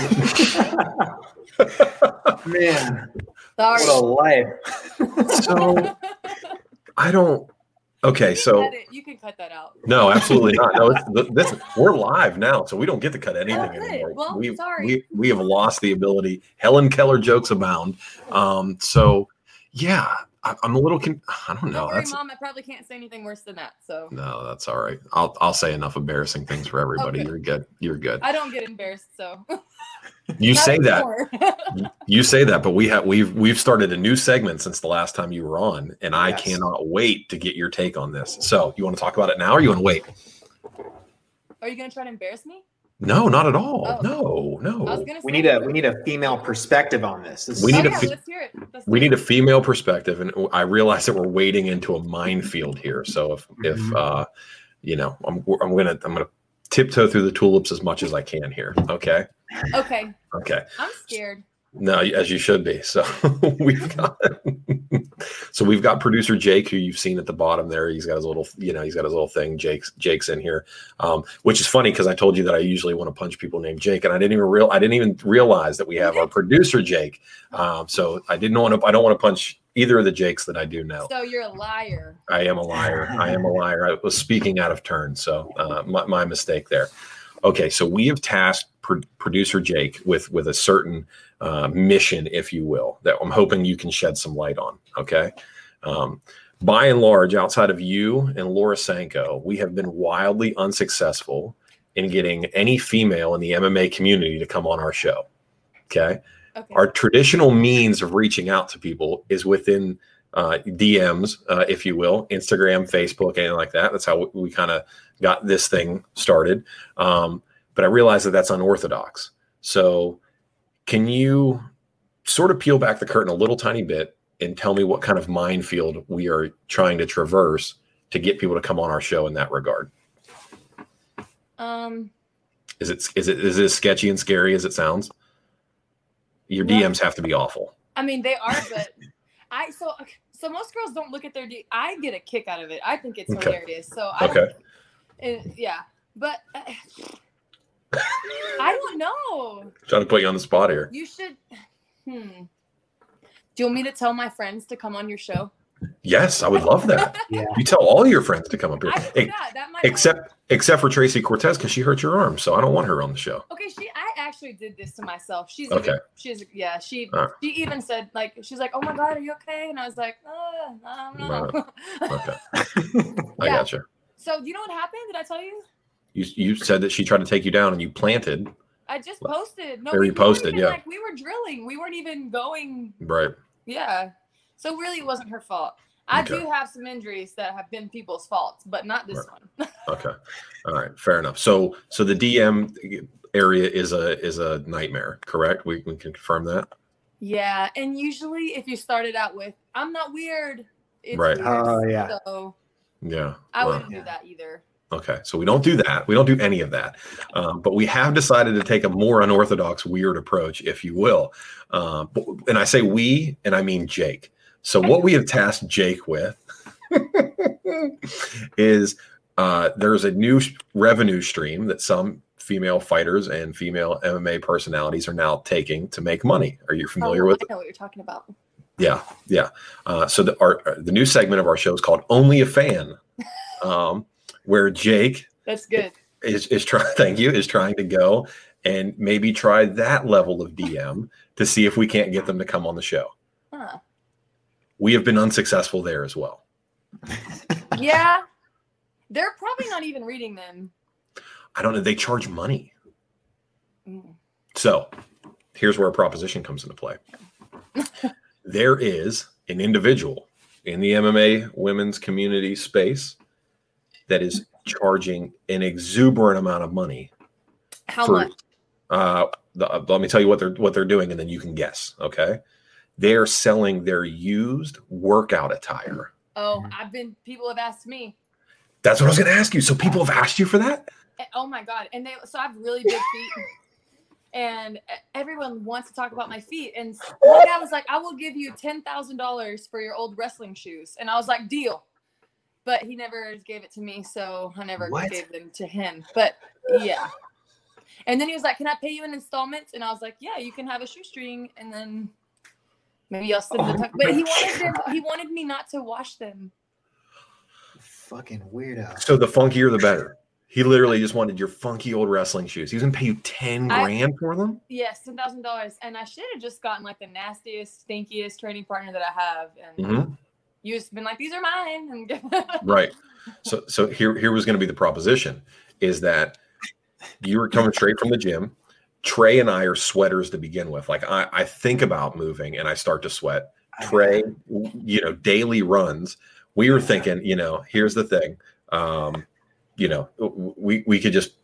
Man. Sorry. What a life. So. I don't. Okay, you so can you can cut that out. No, absolutely not. No, it's, this, we're live now, so we don't get to cut anything oh, anymore. Well, we, sorry. we we have lost the ability. Helen Keller jokes abound. Um, so yeah, I, I'm a little. Con- I don't know. Don't worry, that's, Mom. I probably can't say anything worse than that. So no, that's all right. I'll I'll say enough embarrassing things for everybody. Okay. You're good. You're good. I don't get embarrassed, so. You say that. You say that, but we have we've we've started a new segment since the last time you were on, and I yes. cannot wait to get your take on this. So, you want to talk about it now, or you want to wait? Are you going to try to embarrass me? No, not at all. Oh. No, no. I was gonna say, We need a we need a female perspective on this. this We is- need oh, a yeah, fe- let's hear it. Let's We hear need a it. female perspective, and I realize that we're wading into a minefield here. So if if Mhm. uh, you know, I'm I'm gonna I'm gonna tiptoe through the tulips as much as I can here. Okay. Okay, Okay. I'm scared. No, as you should be. So we've got so we've got producer Jake, who you've seen at the bottom there. He's got his little, you know, he's got his little thing. Jake's Jake's in here, um, which is funny because I told you that I usually want to punch people named Jake, and I didn't even real I didn't even realize that we have our producer Jake. Um, so I didn't want to. I don't want to punch either of the Jakes that I do know. So you're a liar. I am a liar. I am a liar. I was speaking out of turn, so uh, my, my mistake there. Okay, so we have tasked pro- producer Jake with with a certain uh, mission, if you will, that I'm hoping you can shed some light on. Okay, um, by and large, outside of you and Laura Sanko, we have been wildly unsuccessful in getting any female in the M M A community to come on our show. Okay, Okay. our traditional means of reaching out to people is within uh, D Ms, uh, if you will, Instagram, Facebook, anything like that. That's how we, we kind of got this thing started. Um, but I realize that that's unorthodox. So can you sort of peel back the curtain a little tiny bit and tell me what kind of minefield we are trying to traverse to get people to come on our show in that regard? Um, Is it, is it, is it as sketchy and scary as it sounds? Your No. D Ms have to be awful. I mean, they are, but I so so most girls don't look at their D. I get a kick out of it. I think it's Okay. hilarious. So I Okay. don't, and, yeah, but uh, I don't know. Trying to put you on the spot here. You should. Hmm. Do you want me to tell my friends to come on your show? Yes, I would love that. Yeah. You tell all your friends to come up here, I do Ex- that. That might except except for Tracy Cortez because she hurt your arm, so I don't want her on the show. Okay, she. I actually did this to myself. She's Okay. A, she's a, yeah. She All right. she even said like she's like, oh my god, are you okay? And I was like, uh, I don't know. Okay, I Yeah. got you. So do you know what happened? Did I tell you? You you said that she tried to take you down and you planted. I just posted. No, There we you weren't posted, even, yeah. Like we were drilling. We weren't even going. Right. Yeah. So really, it wasn't her fault. I Okay. do have some injuries that have been people's faults, but not this one. Okay. All right. Fair enough. So so the D M area is a is a nightmare, correct? We, we can confirm that. Yeah, and usually if you started out with "I'm not weird," it's Right. weird. Oh, yeah. So Yeah. I Well, wouldn't do that either. Okay, so we don't do that. We don't do any of that. Um, but we have decided to take a more unorthodox, weird approach, if you will. Uh, but- and I say we, and I mean Jake. So what we have tasked Jake with is uh, there's a new sh- revenue stream that some female fighters and female M M A personalities are now taking to make money. Are you familiar oh, with I it? know what you're talking about. Yeah, yeah. Uh, so the our the new segment of our show is called Only a Fan, um, where Jake That's good. is is trying. Thank you. Is trying to go and maybe try that level of D M to see if we can't get them to come on the show. Huh. We have been unsuccessful there as well. Yeah. They're probably not even reading them. I don't know. They charge money. Mm. So here's where a proposition comes into play. There is an individual in the M M A women's community space that is charging an exuberant amount of money. How for- much? Uh, the, let me tell you what they're what they're doing, and then you can guess. Okay, they're selling their used workout attire. Oh, I've been. People have asked me. That's what I was going to ask you. So people have asked you for that? Eh, Oh my god! And they so I have really big feet, and eh, everyone wants to talk about my feet. And one guy was like, "I will give you ten thousand dollars for your old wrestling shoes," and I was like, "Deal." But he never gave it to me, so I never What? gave them to him. But yeah. And then he was like, "Can I pay you in installments?" And I was like, "Yeah, you can have a shoestring, and then maybe I'll send Oh the." But my he wanted them. God. He wanted me not to wash them. Fucking weirdo. So the funkier, the better. He literally just wanted your funky old wrestling shoes. He was going to pay you ten I- grand for them? Yes, ten thousand dollars, and I should have just gotten like the nastiest, stinkiest training partner that I have, and Mm-hmm. you just been like, "These are mine." And Right. So so here here was going to be the proposition is that you were coming straight from the gym. Trey and I are sweaters to begin with. Like I, I think about moving and I start to sweat. Trey, you know, daily runs. We were thinking, you know, here's the thing. Um, you know, we we could just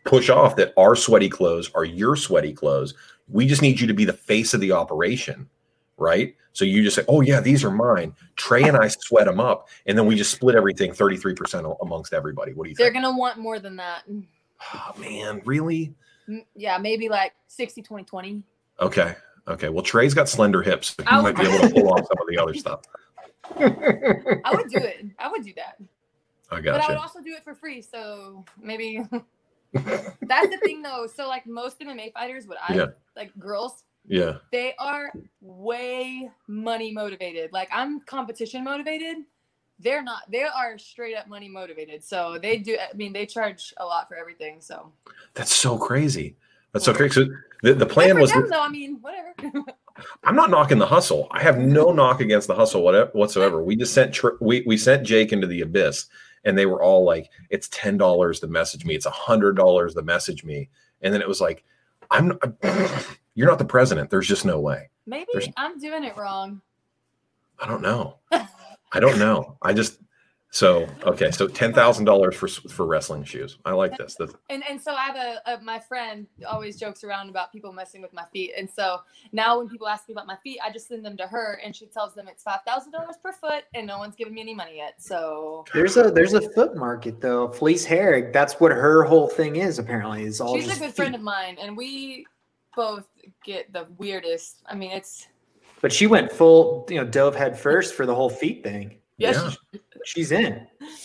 push off that our sweaty clothes are your sweaty clothes. We just need you to be the face of the operation, right? So you just say, oh, yeah, these are mine. Trey and I sweat them up, and then we just split everything thirty-three percent amongst everybody. What do you They're think? They're going to want more than that. Oh, man, really? Yeah, maybe like sixty, twenty, twenty. Okay. Okay. Well, Trey's got slender hips. So he might be able to pull off some of the other stuff. I would do it. I would do that. I got But you. I would also do it for free. So maybe that's the thing, though. So like most M M A fighters, what I Yeah. like girls, Yeah. they are way money motivated. Like I'm competition motivated. They're not. They are straight up money motivated. So they do. I mean, they charge a lot for everything. So That's so crazy. That's so crazy. So the, the plan Good for was. them, though. I mean, whatever. I'm not knocking the hustle. I have no knock against the hustle whatever, whatsoever. We just sent tr- we we sent Jake into the abyss, and they were all like, "It's ten dollars to message me. It's a hundred dollars to message me." And then it was like, "I'm you're not the president. There's just no way." Maybe There's, I'm doing it wrong. I don't know. I don't know. I just so okay. So ten thousand dollars for for wrestling shoes. I like this. That's, And and so I have a, a my friend always jokes around about people messing with my feet. And so now when people ask me about my feet, I just send them to her, and she tells them it's five thousand dollars per foot, and no one's giving me any money yet. So There's a there's a foot market though. Felice Herrig, that's what her whole thing is. Apparently, is all. she's just a good feet. friend of mine, and we both get the weirdest. I mean, it's But she went full, you know, dove head first for the whole feet thing. yeah. yeah. she- She's in.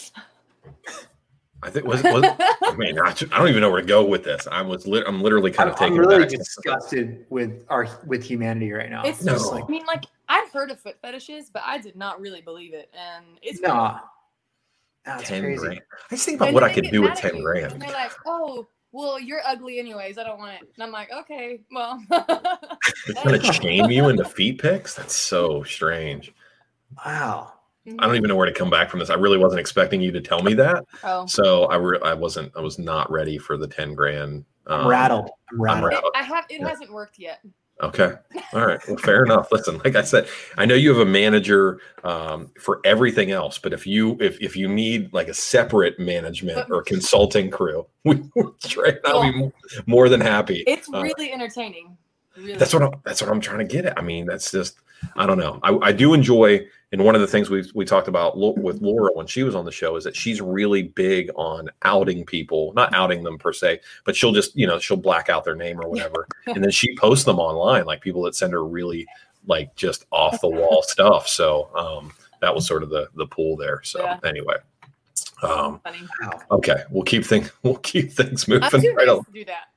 I think was was. I mean, I don't even know where to go with this. I was. Lit, I'm literally kind I'm, of I'm taken really aback. disgusted with our with humanity right now. It's No. just like I mean, like I've heard of foot fetishes, but I did not really believe it, and it's nah. That's ten crazy. grand. I just think about And what then I they could get do with mad at ten you, grand. And they're like, "Oh, well, you're ugly anyways. I don't want it." And I'm like, "Okay, well." They're trying to shame you into feet pics. That's so strange. Wow. I don't even know where to come back from this. I really wasn't expecting you to tell me that. Oh. So I re- I wasn't. I was not ready for the ten grand. I'm um, rattled. I'm rattled. rattled. I have. It Yeah. hasn't worked yet. Okay. All right. Well, fair enough. Listen, like I said, I know you have a manager um, for everything else, but if you if if you need like a separate management or consulting crew, we Trey and I'll be more, more than happy. It's Uh, really entertaining. Really. That's what I'm, that's what I'm trying to get at. I mean, that's just I don't know. I, I do enjoy, and one of the things we we talked about lo- with Laura when she was on the show is that she's really big on outing people, not outing them per se, but she'll just you know she'll black out their name or whatever, and then she posts them online, like people that send her really like just off the wall stuff. So um, that was sort of the the pool there. So Yeah. anyway, um, funny. okay, we'll keep things we'll keep things moving. I'm too right nice along. to do that.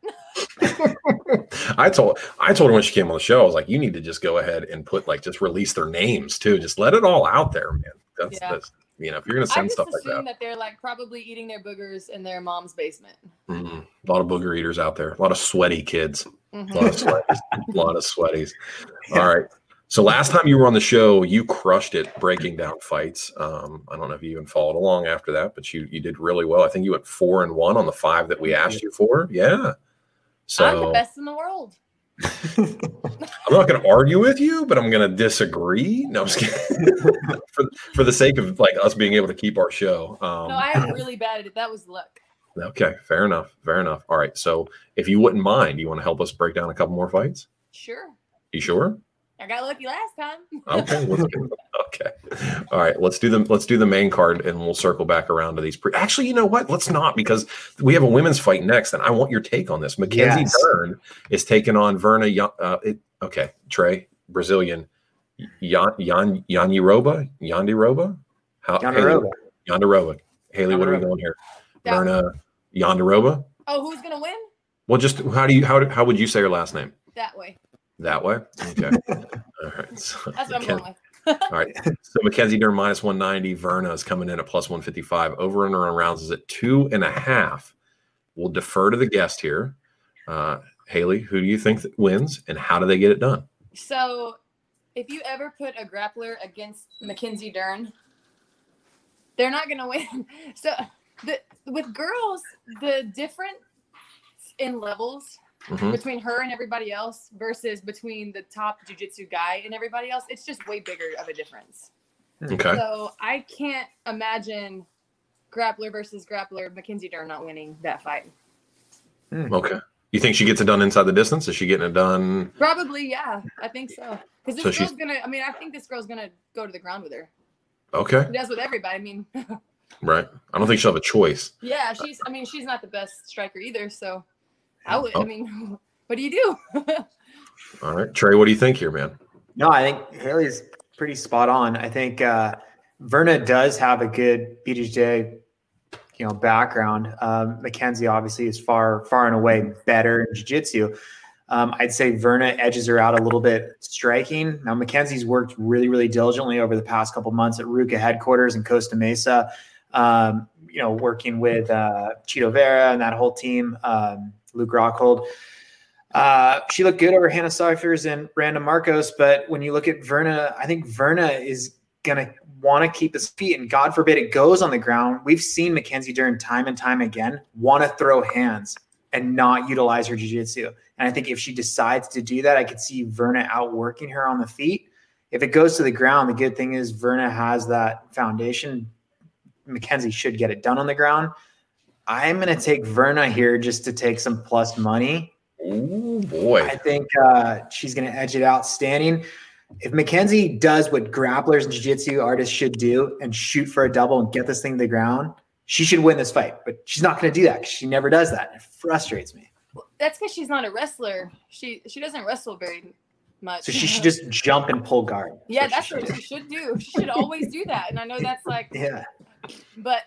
I told I told her when she came on the show, I was like, you need to just go ahead and put like just release their names too. Just let it all out there, man. That's, Yeah. that's you know, if you're gonna I send just stuff like assume that. that. they're like probably eating their boogers in their mom's basement. Mm, a lot of booger eaters out there, a lot of sweaty kids, Mhm. a lot of sweaties, a lot of sweaties. All right. So last time you were on the show, you crushed it breaking down fights. Um, I don't know if you even followed along after that, but you you did really well. I think you went four and one on the five that we asked you for. Yeah. So I'm the best in the world. I'm not going to argue with you, but I'm going to disagree. No, I'm just kidding. for, for the sake of like us being able to keep our show. Um, No, I am really bad at it. That was luck. okay, fair enough. Fair enough. All right. So if you wouldn't mind, you want to help us break down a couple more fights? Sure. You sure? I got lucky last time. Okay. let's do- okay. All right. Let's do the let's do the main card, and we'll circle back around to these. Pre- Actually, you know what? Let's not, because we have a women's fight next, and I want your take on this. Mackenzie Yes. Dern is taking on Verna. Ya- Uh, it, okay, Trey, Brazilian. Yan Yan Yandiroba, Yandiroba, how Yandiroba. Haley, Yandiroba. Haley, what are we Yandiroba. going here? That- Verna Yandiroba. Oh, who's gonna win? Well, just how do you how do, how would you say her last name? That way. That way. Okay. All right. So, That's what I'm Mackenzie- going with. all right. So Mackenzie Dern minus one ninety. Verna is coming in at plus one fifty-five. Over and around rounds is at two and a half. We'll defer to the guest here. Uh, Haley, who do you think that wins, and how do they get it done? So, if you ever put a grappler against Mackenzie Dern, they're not gonna win. So, the with girls, the difference in levels Mhm. between her and everybody else versus between the top jiu-jitsu guy and everybody else, it's just way bigger of a difference. Okay. So I can't imagine grappler versus grappler, Mackenzie Dern not winning that fight. Hmm. Okay. You think she gets it done inside the distance? Is she getting it done? Probably, yeah. I think so. Because this So girl's she's- gonna. I mean, I think this girl's gonna go to the ground with her. Okay. She does with everybody. I mean, Right. I don't think she'll have a choice. yeah. She's. I mean, she's not the best striker either. So, I would. Oh. I mean, what do you do? All right. Trey, what do you think here, man? No, I think Haley's pretty spot on. I think uh, Verna does have a good B J J, you know, background. Um, Mackenzie obviously is far, far and away better in jiu-jitsu. Um, I'd say Verna edges her out a little bit striking. Now, Mackenzie's worked really, really diligently over the past couple months at Ruka headquarters in Costa Mesa, um, you know, working with uh, Chito Vera and that whole team, um, Luke Rockhold. Uh, she looked good over Hannah Cyphers and Brandon Marcos, but when you look at Verna, I think Verna is going to want to keep his feet, and God forbid it goes on the ground. We've seen Mackenzie Dern time and time again want to throw hands and not utilize her jiu-jitsu. And I think if she decides to do that, I could see Verna outworking her on the feet. If it goes to the ground, the good thing is Verna has that foundation. Mackenzie should get it done on the ground. I'm going to take Verna here just to take some plus money. Oh boy. I think uh, she's going to edge it out standing. If Mackenzie does what grapplers and jiu-jitsu artists should do and shoot for a double and get this thing to the ground, she should win this fight. But she's not going to do that because she never does that. It frustrates me. That's because she's not a wrestler. She she doesn't wrestle very much. So she should just jump and pull guard. Yeah, that's what she should do. She should always do that. And I know that's like, Yeah. but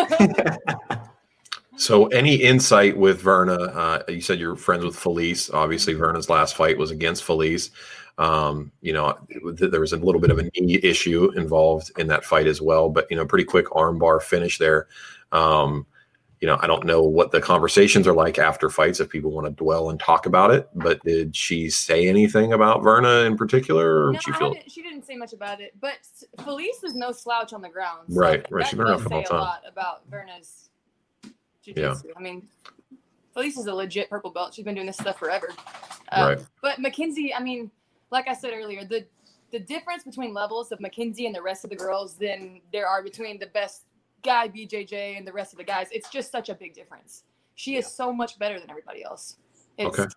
So any insight with Verna? Uh, you said you're friends with Felice. Obviously, Verna's last fight was against Felice. Um, you know, th- there was a little bit of a knee issue involved in that fight as well, but, you know, pretty quick armbar finish there. Um, you know, I don't know what the conversations are like after fights if people want to dwell and talk about it, but did she say anything about Verna in particular? Or no, did she I feel haven't- she didn't say much about it. But Felice was no slouch on the ground. So Right, right. That She's been around does for a say long a time. lot about Verna's jiu-jitsu. I mean, Felice is a legit purple belt. She's been doing this stuff forever. Um, Right. But Mackenzie, I mean, like I said earlier, the the difference between levels of Mackenzie and the rest of the girls than there are between the best guy B J J and the rest of the guys, it's just such a big difference. She is so much better than everybody else. It's, Okay.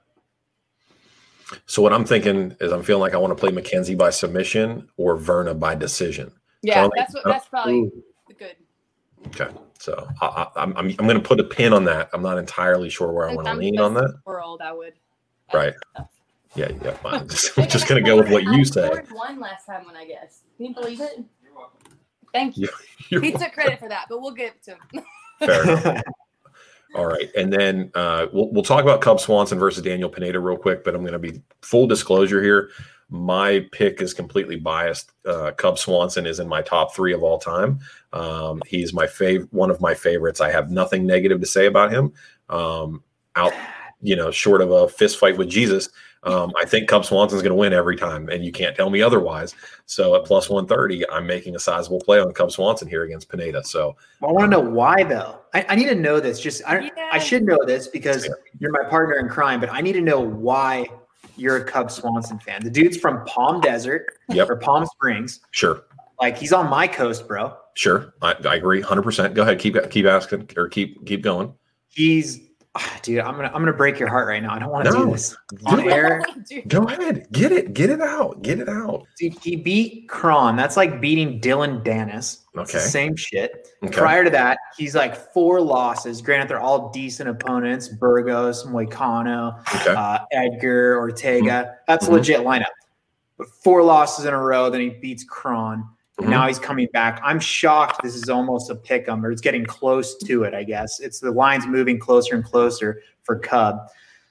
So what I'm thinking is I'm feeling like I want to play Mackenzie by submission or Verna by decision. Yeah, So I don't that's think- what that's probably good. Okay. So I, I, I'm I'm I'm going to put a pin on that. I'm not entirely sure where I Since want to I'm the lean best on in that. the world, I would. Right. Yeah, yeah. Fine. I'm just, I'm just going to go with what I you say. scored one last time when I guessed. Can you believe it? Thank you. You're He took credit for that, but we'll give it to him. fair enough. All right, and then uh, we'll we'll talk about Cub Swanson versus Daniel Pineda real quick. But I'm going to be full disclosure here. My pick is completely biased. Uh, Cub Swanson is in my top three of all time. Um, he's my fav- one of my favorites. I have nothing negative to say about him. Um, out, you know, short of a fist fight with Jesus. Um, I think Cub Swanson's going to win every time, and you can't tell me otherwise. So at plus one thirty, I'm making a sizable play on Cub Swanson here against Pineda. So I want to know why, though. I, I need to know this. Just I, Yeah. I should know this because you're my partner in crime, but I need to know why you're a Cub Swanson fan. The dude's from Palm Desert Yep. or Palm Springs. sure. Like he's on my coast, bro. Sure, I, I agree, one hundred percent. Go ahead, keep keep asking or keep keep going. He's, ah, dude. I'm gonna I'm gonna break your heart right now. I don't want to No. do this on air. Dude, Go ahead, get it, get it out, get it out. Dude, he beat Kron. That's like beating Dylan Dennis. It's the Okay. same shit. Okay. Prior to that, he's like four losses. Granted, they're all decent opponents: Burgos, Moicano, Okay, uh, Edgar, Ortega. That's Mhm. a legit lineup. But four losses in a row, then he beats Kron. And Mhm. now he's coming back. I'm shocked this is almost a pick 'em, or it's getting close to it, I guess. It's the line's moving closer and closer for Cub.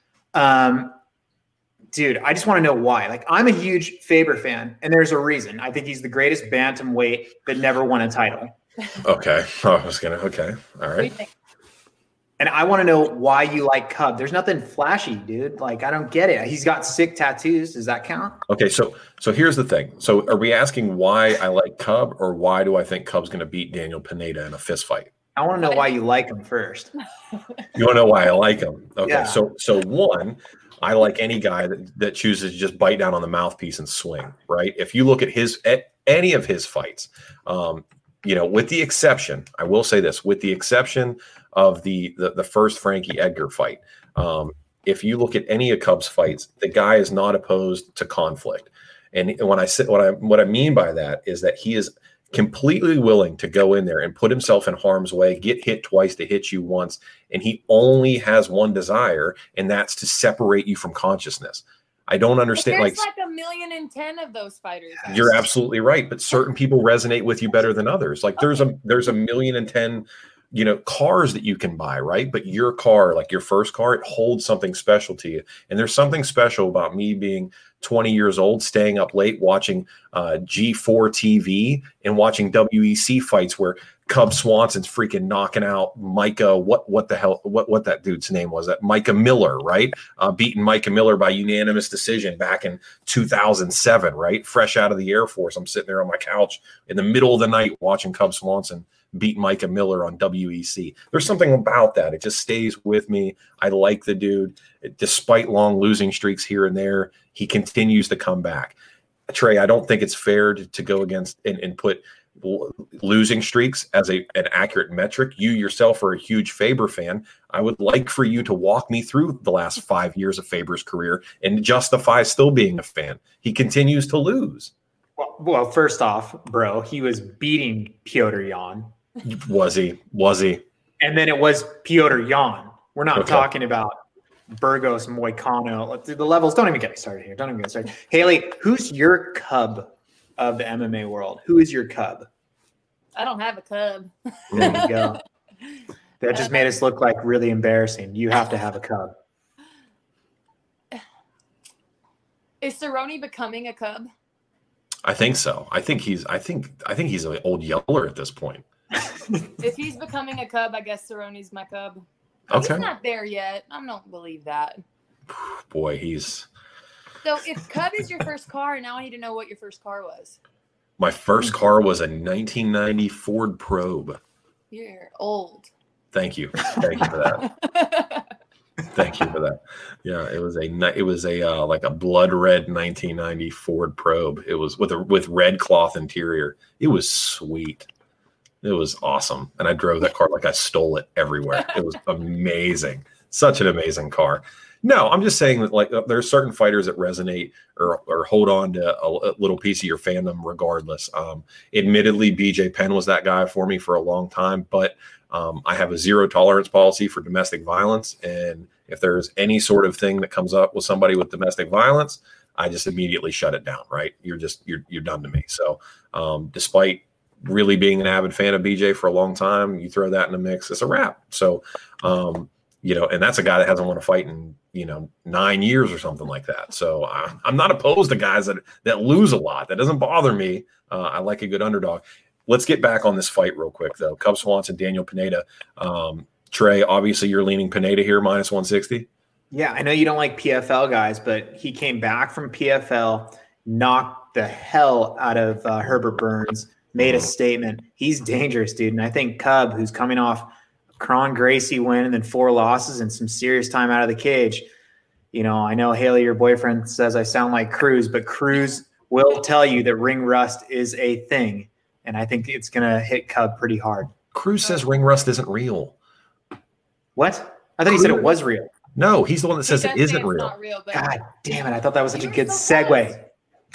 Um, dude, I just want to know why. Like, I'm a huge Faber fan, and there's a reason. I think he's the greatest bantamweight that never won a title. okay. Oh, I was gonna. Okay, all what do you right. think? And I want to know why you like Cub. There's nothing flashy, dude. Like, I don't get it. He's got sick tattoos. Does that count? Okay, so so here's the thing. So are we asking why I like Cub, or why do I think Cub's going to beat Daniel Pineda in a fist fight? I want to know why you like him first. You want to know why I like him? Okay, Yeah. so so one, I like any guy that, that chooses to just bite down on the mouthpiece and swing. Right? If you look at his at any of his fights, um, you know, with the exception, I will say this, with the exception of the the, the first Frankie Edgar fight, um, if you look at any of Cubs fights, the guy is not opposed to conflict. And when I say what I what I mean by that is that he is completely willing to go in there and put himself in harm's way, get hit twice to hit you once, and he only has one desire, and that's to separate you from consciousness. I don't understand. There's like, like a million and ten of those fighters. You're absolutely right, but certain people resonate with you better than others. Like there's a there's a million and ten, you know, cars that you can buy, right? But your car, like your first car, it holds something special to you. And there's something special about me being twenty years old, staying up late, watching uh, G four T V and watching W E C fights where Cub Swanson's freaking knocking out Micah. What what the hell? What what that dude's name was? That Micah Miller, right? Uh, beating Micah Miller by unanimous decision back in two thousand seven, right? Fresh out of the Air Force, I'm sitting there on my couch in the middle of the night watching Cub Swanson beat Micah Miller on W E C. There's something about that. It just stays with me. I like the dude. Despite long losing streaks here and there, he continues to come back. Trey, I don't think it's fair to, to go against and, and put losing streaks as a an accurate metric. You yourself are a huge Faber fan. I would like for you to walk me through the last five years of Faber's career and justify still being a fan. He continues to lose. Well, well first off, bro, he was beating Piotr Jan. Was he? Was he? And then it was Piotr Jan. We're not Okay. talking about Burgos Moicano. The levels, don't even get me started here. Don't even get me started. Haley, who's your Cub of the M M A world? Who is your Cub? I don't have a Cub. There you go. That just made us look like really embarrassing. You have to have a Cub. Is Cerrone becoming a Cub? I think so. I think he's. I think. I think he's an old yeller at this point. If he's becoming a Cub, I guess Cerrone's my Cub. Okay. He's not there yet. I don't believe that. Boy, he's. So if Cub is your first car, now I need to know what your first car was. My first car was a nineteen ninety Ford Probe. You're old. Thank you. Thank you for that. Thank you for that. Yeah, it was a ni- it was a uh, like a blood red nineteen ninety Ford Probe. It was with a with red cloth interior. It was sweet. It was awesome, and I drove that car like I stole it everywhere. It was amazing. Such an amazing car. No, I'm just saying that like there are certain fighters that resonate or or hold on to a, a little piece of your fandom regardless. Um, admittedly, B J Penn was that guy for me for a long time, but um, I have a zero tolerance policy for domestic violence, and if there's any sort of thing that comes up with somebody with domestic violence, I just immediately shut it down. Right? You're just you're you're done to me. So, um, despite really being an avid fan of B J for a long time, you throw that in the mix, it's a wrap. So, um, you know, and that's a guy that hasn't won a fight in, you know, nine years or something like that. So I, I'm not opposed to guys that, that lose a lot. That doesn't bother me. Uh, I like a good underdog. Let's get back on this fight real quick, though. Cub Swanson, Daniel Pineda. Um, Trey, obviously you're leaning Pineda here, minus one sixty. Yeah, I know you don't like P F L guys, but he came back from P F L, knocked the hell out of uh, Herbert Burns, made a statement. He's dangerous, dude. And I think Cub, who's coming off Cron Gracie win and then four losses and some serious time out of the cage. You know, I know Haley, your boyfriend, says I sound like Cruz, but Cruz will tell you that ring rust is a thing. And I think it's going to hit Cub pretty hard. Cruz says ring rust isn't real. What? I thought he said it was real. No, he's the one that says it isn't real. Not real but God damn it. I thought that was such a good so segue. close.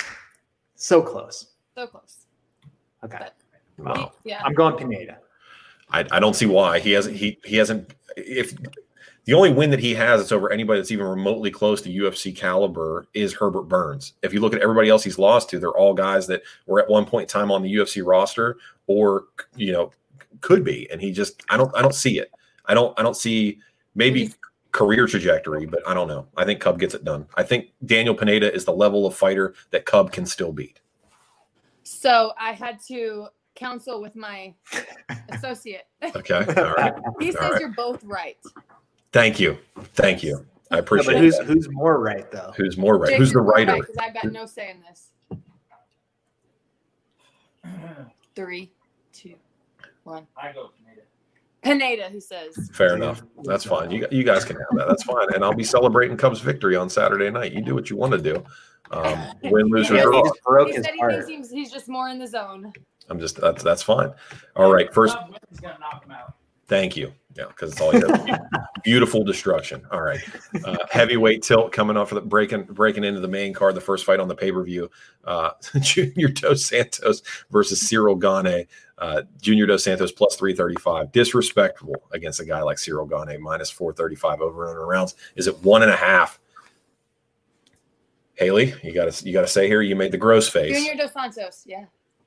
So close. So close. Okay. Wow. Yeah. I'm going Pineda. I, I don't see why he hasn't. He he hasn't. If the only win that he has that's over anybody that's even remotely close to U F C caliber is Herbert Burns. If you look at everybody else he's lost to, they're all guys that were at one point in time on the U F C roster or you know could be, and he just I don't I don't see it. I don't I don't see maybe career trajectory, but I don't know. I think Cub gets it done. I think Daniel Pineda is the level of fighter that Cub can still beat. So I had to counsel with my associate. Okay. All right. He says All right. you're both right. Thank you. Thank you. I No, appreciate but who's that. who's more right though? Who's more right? Jake, Who's the you're both writer? right, 'cause I've got no say in this. Three, two, one. I go Pineda. Pineda, who says? Fair enough. That's fine. You you guys can have that. That's fine. And I'll be celebrating Cubs victory on Saturday night. You do what you want to do. Um, win, lose, or Yeah, draw. He just broke He his said he heart. thinks he's, he's just more in the zone. I'm just that's that's fine. All right, first. He's gonna knock him out. Thank you. Yeah, because it's all you have. Beautiful destruction. All right, uh, heavyweight tilt coming off of the breaking breaking into the main card. The first fight on the pay per view. Uh, Junior Dos Santos versus Cyril Gane. Uh, Junior Dos Santos plus three thirty-five. Disrespectful against a guy like Cyril Gane. Minus four thirty-five over under rounds. Is it one and a half? Haley, you got to you got to say here. You made the gross face. Junior Dos Santos, yeah.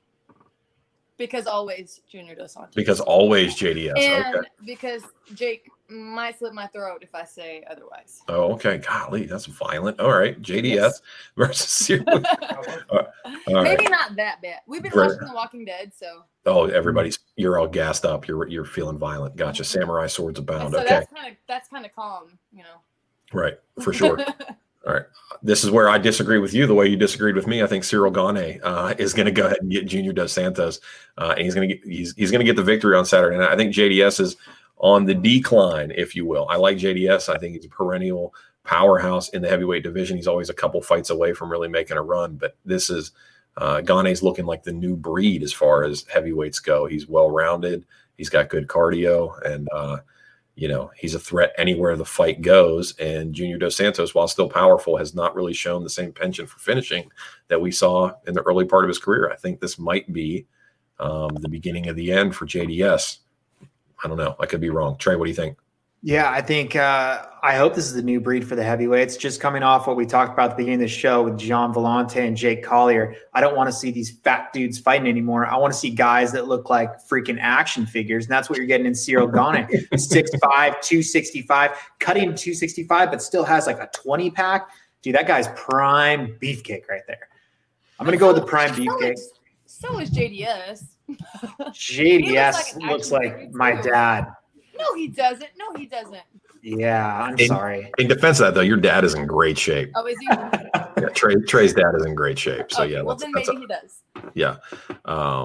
Because always Junior Dos Santos. Because always J D S. And okay. because Jake might slit my throat if I say otherwise. Oh, okay. Golly, that's violent. All right. J D S yes. versus Cyril. all all Maybe right. not that bad. We've been For, watching The Walking Dead, so. Oh, everybody's, you're all gassed up. You're you're feeling violent. Gotcha. Samurai swords abound. So okay. That's kind of that's kind of calm, you know. Right. For sure. All right. This is where I disagree with you the way you disagreed with me. I think Cyril Gane uh, is going to go ahead and get Junior Dos Santos, uh, and he's going to get he's he's going to get the victory on Saturday night. I think J D S is on the decline, if you will. I like J D S. I think he's a perennial powerhouse in the heavyweight division. He's always a couple fights away from really making a run, but this is uh, Gane's looking like the new breed as far as heavyweights go. He's well-rounded. He's got good cardio, and uh, you know, he's a threat anywhere the fight goes. And Junior Dos Santos, while still powerful, has not really shown the same penchant for finishing that we saw in the early part of his career. I think this might be um, the beginning of the end for J D S. I don't know. I could be wrong. Trey, what do you think? Yeah, I think uh, I hope this is the new breed for the heavyweights. Just coming off what we talked about at the beginning of the show with John Vellante and Jake Collier, I don't want to see these fat dudes fighting anymore. I want to see guys that look like freaking action figures, and that's what you're getting in Cyril Gane. six five, two sixty-five, cutting two sixty-five, but still has like a twenty pack. Dude, that guy's prime beefcake right there. I'm going to go with the prime so beefcake. Is, so is J D S. J D S looks like, looks like my dad. No, he doesn't. No, he doesn't. Yeah, I'm in, sorry. In defense of that, though, your dad is in great shape. Oh, is he? Yeah, Trey, Trey's dad is in great shape. So, okay, yeah. Well, that's, then that's maybe a, he does. Yeah. Um,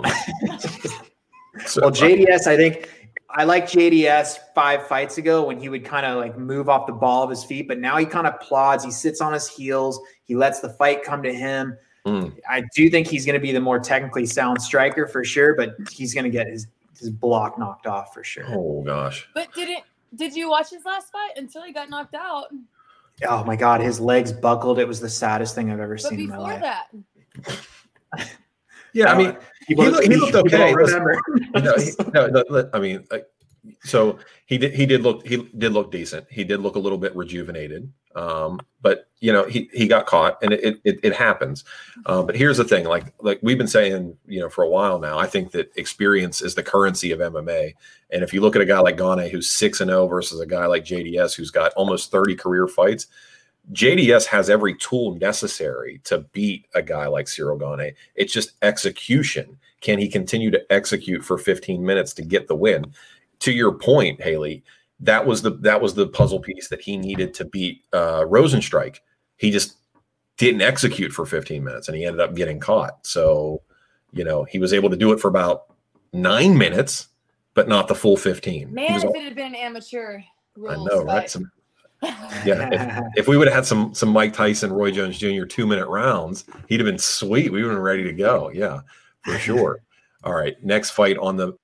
so, well, J D S, I think I like J D S five fights ago when he would kind of like move off the ball of his feet, but now he kind of plods. He sits on his heels. He lets the fight come to him. Mm. I do think he's going to be the more technically sound striker for sure, but he's going to get his, his block knocked off for sure. Oh, gosh. But didn't Did you watch his last fight until he got knocked out? Oh my God, his legs buckled. It was the saddest thing I've ever but seen in my life. Before that, yeah, I mean, he, he, looked, he looked okay. Remember. no, he, no, no, I mean, like, so he did. He did look. He did look decent. He did look a little bit rejuvenated. Um, but you know, he he got caught, and it it, it happens. Um, but here's the thing: like like we've been saying, you know, for a while now. I think that experience is the currency of M M A. And if you look at a guy like Gane, who's six and zero, versus a guy like J D S, who's got almost thirty career fights, J D S has every tool necessary to beat a guy like Cyril Gane. It's just execution. Can he continue to execute for fifteen minutes to get the win? To your point, Haley, that was the that was the puzzle piece that he needed to beat uh, Rosenstrike. He just didn't execute for fifteen minutes, and he ended up getting caught. So, you know, he was able to do it for about nine minutes, but not the full fifteen. Man, if all, it had been an amateur rules I know, right? Some, yeah, if, if we would have had some some Mike Tyson, Roy Jones Junior two minute rounds, he'd have been sweet. We would have been ready to go. Yeah, for sure. All right, next fight on the.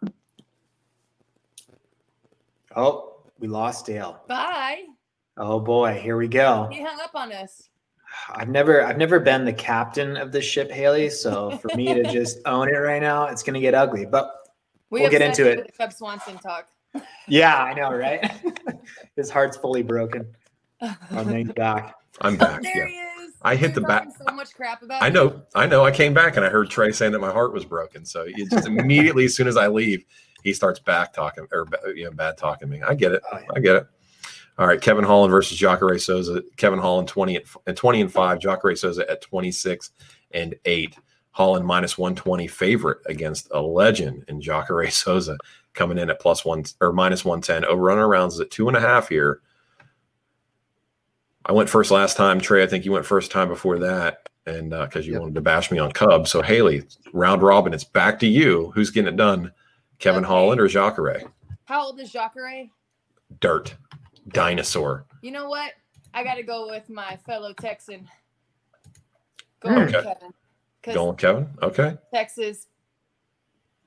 Oh, we lost Dale. Bye. Oh boy, here we go. He hung up on us. I've never, I've never been the captain of this ship, Haley. So for me to just own it right now, it's going to get ugly. But we we'll get into it. With the Cub Swanson talk. Yeah, I know, right? His heart's fully broken. I'm named back. I'm back. There yeah. he is. I hit the back. So much crap about I know, I know. I came back and I heard Trey saying that my heart was broken. So it just immediately, as soon as I leave, he starts back talking or you know, bad talking me. I get it. Oh, yeah. I get it. All right, Kevin Holland versus Jacare Souza. Kevin Holland twenty and twenty and five. Jacare Souza at twenty-six and eight. Holland minus one twenty favorite against a legend in Jacare Souza, coming in at plus one or minus one ten. Over-runner rounds is at two and a half here. I went first last time, Trey. I think you went first time before that, and because uh, you yep. wanted to bash me on Cubs. So Haley, round robin, it's back to you. Who's getting it done? Kevin okay. Holland or Jacare? How old is Jacare? Dirt. Dinosaur. You know what? I got to go with my fellow Texan. Go okay. with Kevin. Going Kevin? Okay. Texas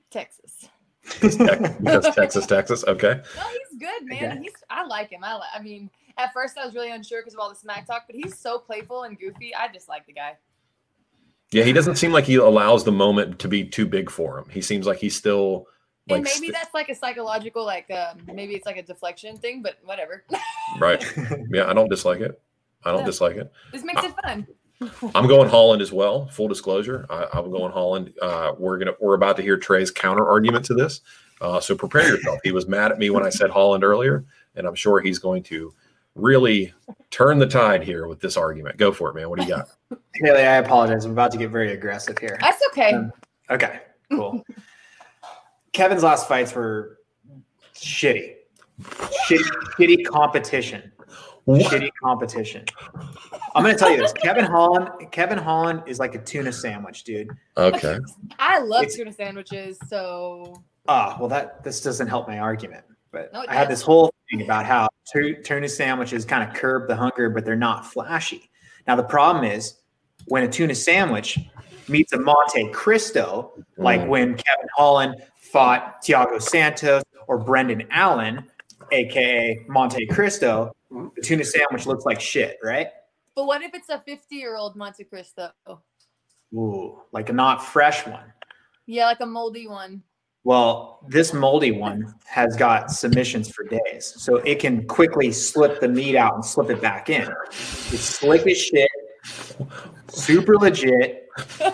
Texas. Because Texas, Texas. Okay. No, he's good, man. Okay. He's I like him. I li- I mean, at first I was really unsure because of all the smack talk, but he's so playful and goofy. I just like the guy. Yeah, he doesn't seem like he allows the moment to be too big for him. He seems like he's still like And maybe st- that's like a psychological, like um, maybe it's like a deflection thing, but whatever. right. Yeah, I don't dislike it. I don't Yeah. dislike it. This makes it fun. I'm going Holland as well. Full disclosure, I, I'm going Holland. Uh, we're gonna we're about to hear Trey's counter argument to this, uh, so prepare yourself. He was mad at me when I said Holland earlier, and I'm sure he's going to really turn the tide here with this argument. Go for it, man. What do you got? Haley, I apologize. I'm about to get very aggressive here. That's okay. Um, okay, cool. Kevin's last fights were shitty. Shitty, shitty competition. What? Shitty competition. I'm going to tell you this. Kevin Holland, Kevin Holland is like a tuna sandwich, dude. Okay. I love It's- tuna sandwiches, so Ah, well, that this doesn't help my argument. But No, it I had does. this whole thing about how tu- tuna sandwiches kind of curb the hunger, but they're not flashy. Now, the problem is when a tuna sandwich meets a Monte Cristo, like Mm. when Kevin Holland fought Thiago Santos or Brendan Allen, a k a. Monte Cristo, the tuna sandwich looks like shit, right? but what if it's a fifty-year-old Monte Cristo? Ooh, like a not fresh one. Yeah, like a moldy one. Well, this moldy one has got submissions for days. So it can quickly slip the meat out and slip it back in. It's slick as shit, super legit.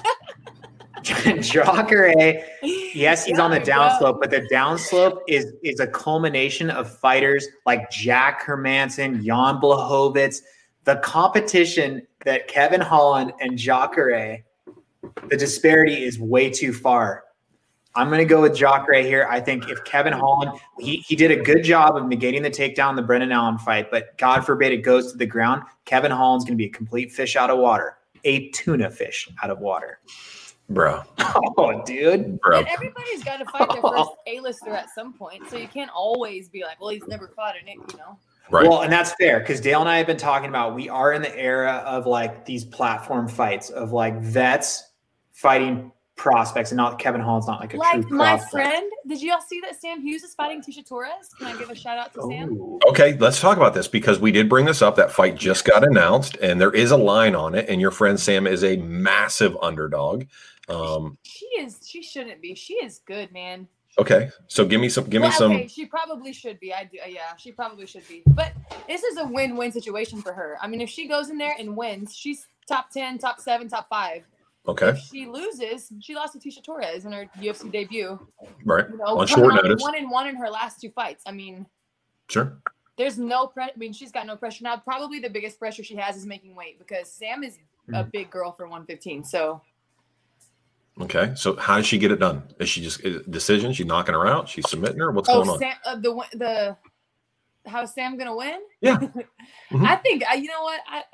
Jacare, yes, he's on the There you go. downslope, but the downslope is is a culmination of fighters like Jack Hermanson, Jan Blachowicz. The competition that Kevin Holland and Jacare, the disparity is way too far. I'm going to go with Jacare here. I think if Kevin Holland, he, he did a good job of negating the takedown in the Brendan Allen fight, but God forbid it goes to the ground, Kevin Holland's going to be a complete fish out of water, a tuna fish out of water. Bro. Oh, dude. Bro. And everybody's got to fight their first A-lister at some point, so you can't always be like, well, he's never fought an, you know. Right. Well, and that's fair because Dale and I have been talking about we are in the era of like these platform fights of like vets fighting prospects, and not Kevin Holland's not like a Like true my prospect. friend, did you all see that Sam Hughes is fighting Tisha Torres? Can I give a shout out to Sam? Ooh. Okay, let's talk about this because we did bring this up. That fight just got announced, and there is a line on it. And your friend Sam is a massive underdog. Um, She is. She shouldn't be. She is good, man. okay, so give me some. Give me Well, some. okay, she probably should be. I do. Yeah, she probably should be. But this is a win-win situation for her. I mean, if she goes in there and wins, she's top ten, top seven, top five. Okay, If she loses, she lost to Tisha Torres in her U F C debut. right You know, on coming short off notice. one and one in her last two fights. I mean, Sure. there's no pressure. I mean, she's got no pressure now. Probably the biggest pressure she has is making weight because Sam is a big girl for one fifteen. So Okay, so how does she get it done? Is she just is it decision? She knocking her out? She's submitting her? What's oh, going on? Sam, uh, the the how's Sam gonna win? Yeah. Mhm. I think uh, you know what I.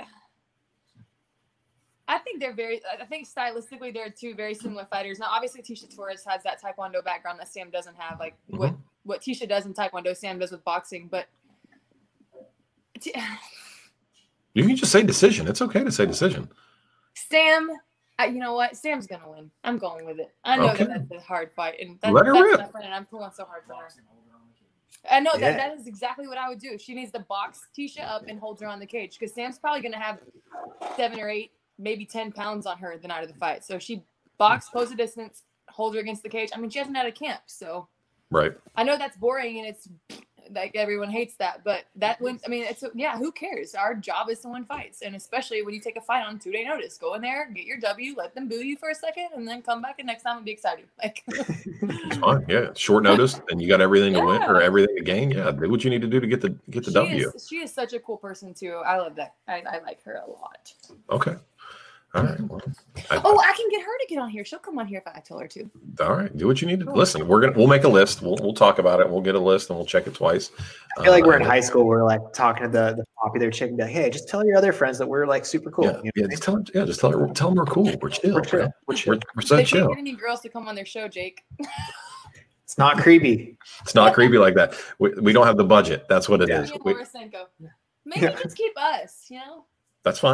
I think they're very. I think stylistically they're two very similar fighters. Now, obviously, Tisha Torres has that Taekwondo background that Sam doesn't have. Like what Mhm. what Tisha does in Taekwondo, Sam does with boxing. But T- You can just say decision. It's okay to say decision. Sam, I, you know what? Sam's gonna win. I'm going with it. I know Okay. that that's a hard fight, and that, Let her that's rip. my friend, and I'm pulling so hard for her. I know Yeah. that that is exactly what I would do. She needs to box Tisha up and hold her on the cage because Sam's probably gonna have seven or eight, maybe ten pounds on her the night of the fight. So if she box, pose a distance, hold her against the cage. I mean, she hasn't had a camp, so Right. I know that's boring and it's like everyone hates that, but that wins. I mean, it's yeah. Who cares? Our job is to win fights, and especially when you take a fight on two day notice, go in there, get your W, let them boo you for a second, and then come back and next time it'll be exciting. Like, It's fine. Yeah. Short notice and you got everything to win or Yeah. everything to gain. Yeah. Do what you need to do to get the get the she W. is she is such a cool person too. I love that. I, I like her a lot. Okay. All right. Well, I, Oh, I can get her to get on here. She'll come on here if I tell her to. all right. Do what you need to listen. We're gonna we'll make a list. We'll we'll talk about it. We'll get a list and we'll check it twice. I feel like we're in Uh, high school. We're like talking to the, the popular chick and be like, hey, just tell your other friends that we're like super cool. Yeah, You know yeah, what I just tell them, yeah, just tell her, tell them we're cool. We're chill. We're chill. man. We're chill. We're, we're so They can't chill. get any girls to come on their show, Jake. It's not creepy. It's not creepy like that. We, we don't have the budget. That's what it Yeah. is. Me and We- Laura Senko. Maybe Yeah. just keep us, you know? that's fine.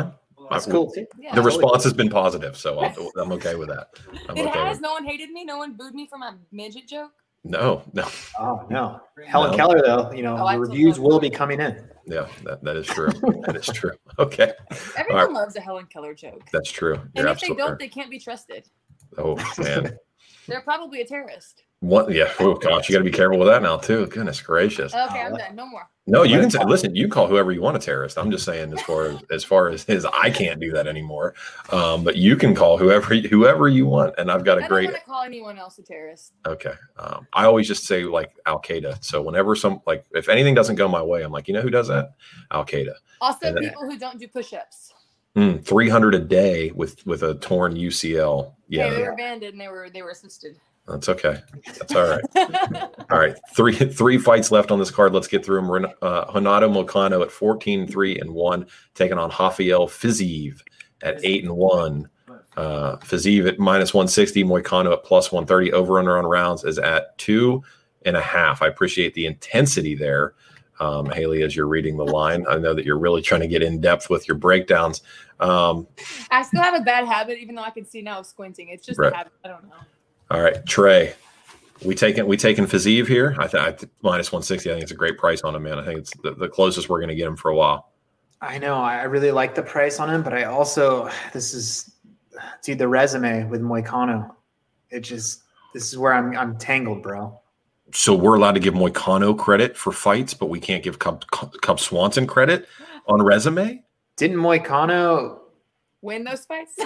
That's cool too. Yeah. The response has been positive, so I'll, I'm okay with that. I'm It okay has. with- No one hated me. No one booed me for my midget joke. No, no. Oh no, Helen No. Keller though. You know, Oh, I the told reviews her. will be coming in. Yeah, that, that is true. That is true. Okay. Everyone All right. loves a Helen Keller joke. That's true. And You're if they absolutely don't, right. they can't be trusted. Oh, man. They're probably a terrorist. What? Yeah. Oh, gosh. You got to be careful with that now, too. Goodness gracious. Okay, I'm done. No more. No, you can say, listen, you call whoever you want a terrorist. I'm just saying as far as as far as his, I can't do that anymore. Um, but you can call whoever whoever you want. And I've got a I great don't want to call anyone else a terrorist. okay. Um, I always just say like Al Qaeda. So whenever some like if anything doesn't go my way, I'm like, you know who does that? Al Qaeda. Also, And then- people who don't do push-ups. Mm, three hundred a day with with a torn U C L. Yeah, Hey, they were banded and they were they were assisted. that's okay. That's all right. All right, three three fights left on this card. Let's get through them. Ren- Uh, Renato Moicano at fourteen, three, and one, taking on Rafael Fiziev at eight and one. Uh, Fiziev at minus one sixty, Moicano at plus one thirty. Over under on rounds is at two and a half. I appreciate the intensity there, um, Haley, as you're reading the line. I know that you're really trying to get in depth with your breakdowns. Um, I still have a bad habit, even though I can see now squinting. It's just Right. a habit. I don't know. all right, Trey. We taking we taking Fiziev here. I think minus one sixty. I think it's a great price on him, man. I think it's the, the closest we're going to get him for a while. I know. I really like the price on him, but I also this is dude the resume with Moicano. It just this is where I'm I'm tangled, bro. So we're allowed to give Moicano credit for fights, but we can't give Cub, Cub Swanson credit on resume. Didn't Moicano? Win those fights?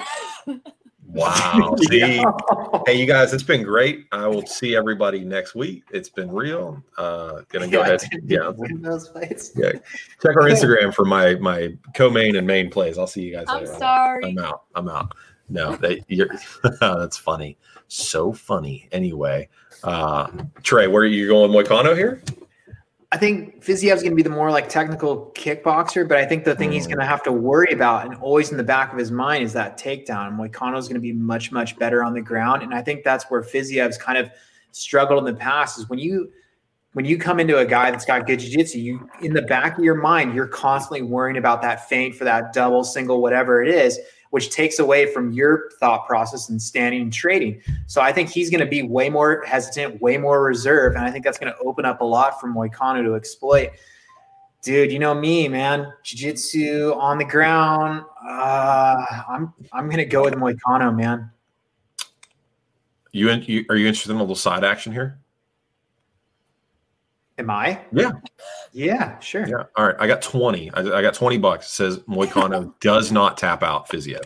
Wow. See, hey, you guys, it's been great. I will see everybody next week. It's been real. Uh, gonna go ahead. didn't Yeah. win those fights. Yeah. Check our Instagram for my my co-main and main plays. I'll see you guys I'm later. sorry. I'm out. I'm out. No, that you're that's funny. So funny. Anyway, uh, Trey, where are you going, Moicano here? I think Fiziev's going to be the more like technical kickboxer, but I think the thing he's going to have to worry about and always in the back of his mind is that takedown. Moicano's going to be much, much better on the ground. And I think that's where Fiziev's kind of struggled in the past is when you when you come into a guy that's got good jiu-jitsu, you in the back of your mind, you're constantly worrying about that feint for that double, single, whatever it is, which takes away from your thought process and standing and trading. So I think he's going to be way more hesitant, way more reserved. And I think that's going to open up a lot for Moicano to exploit. Dude, you know me, man. Jiu-jitsu on the ground. Uh, I'm I'm going to go with Moicano, man. You, in, you are you interested in a little side action here? Am I? Yeah. Yeah, sure. Yeah. All right. I got twenty. I, I got twenty bucks. It says Moicano does not tap out Fiziev.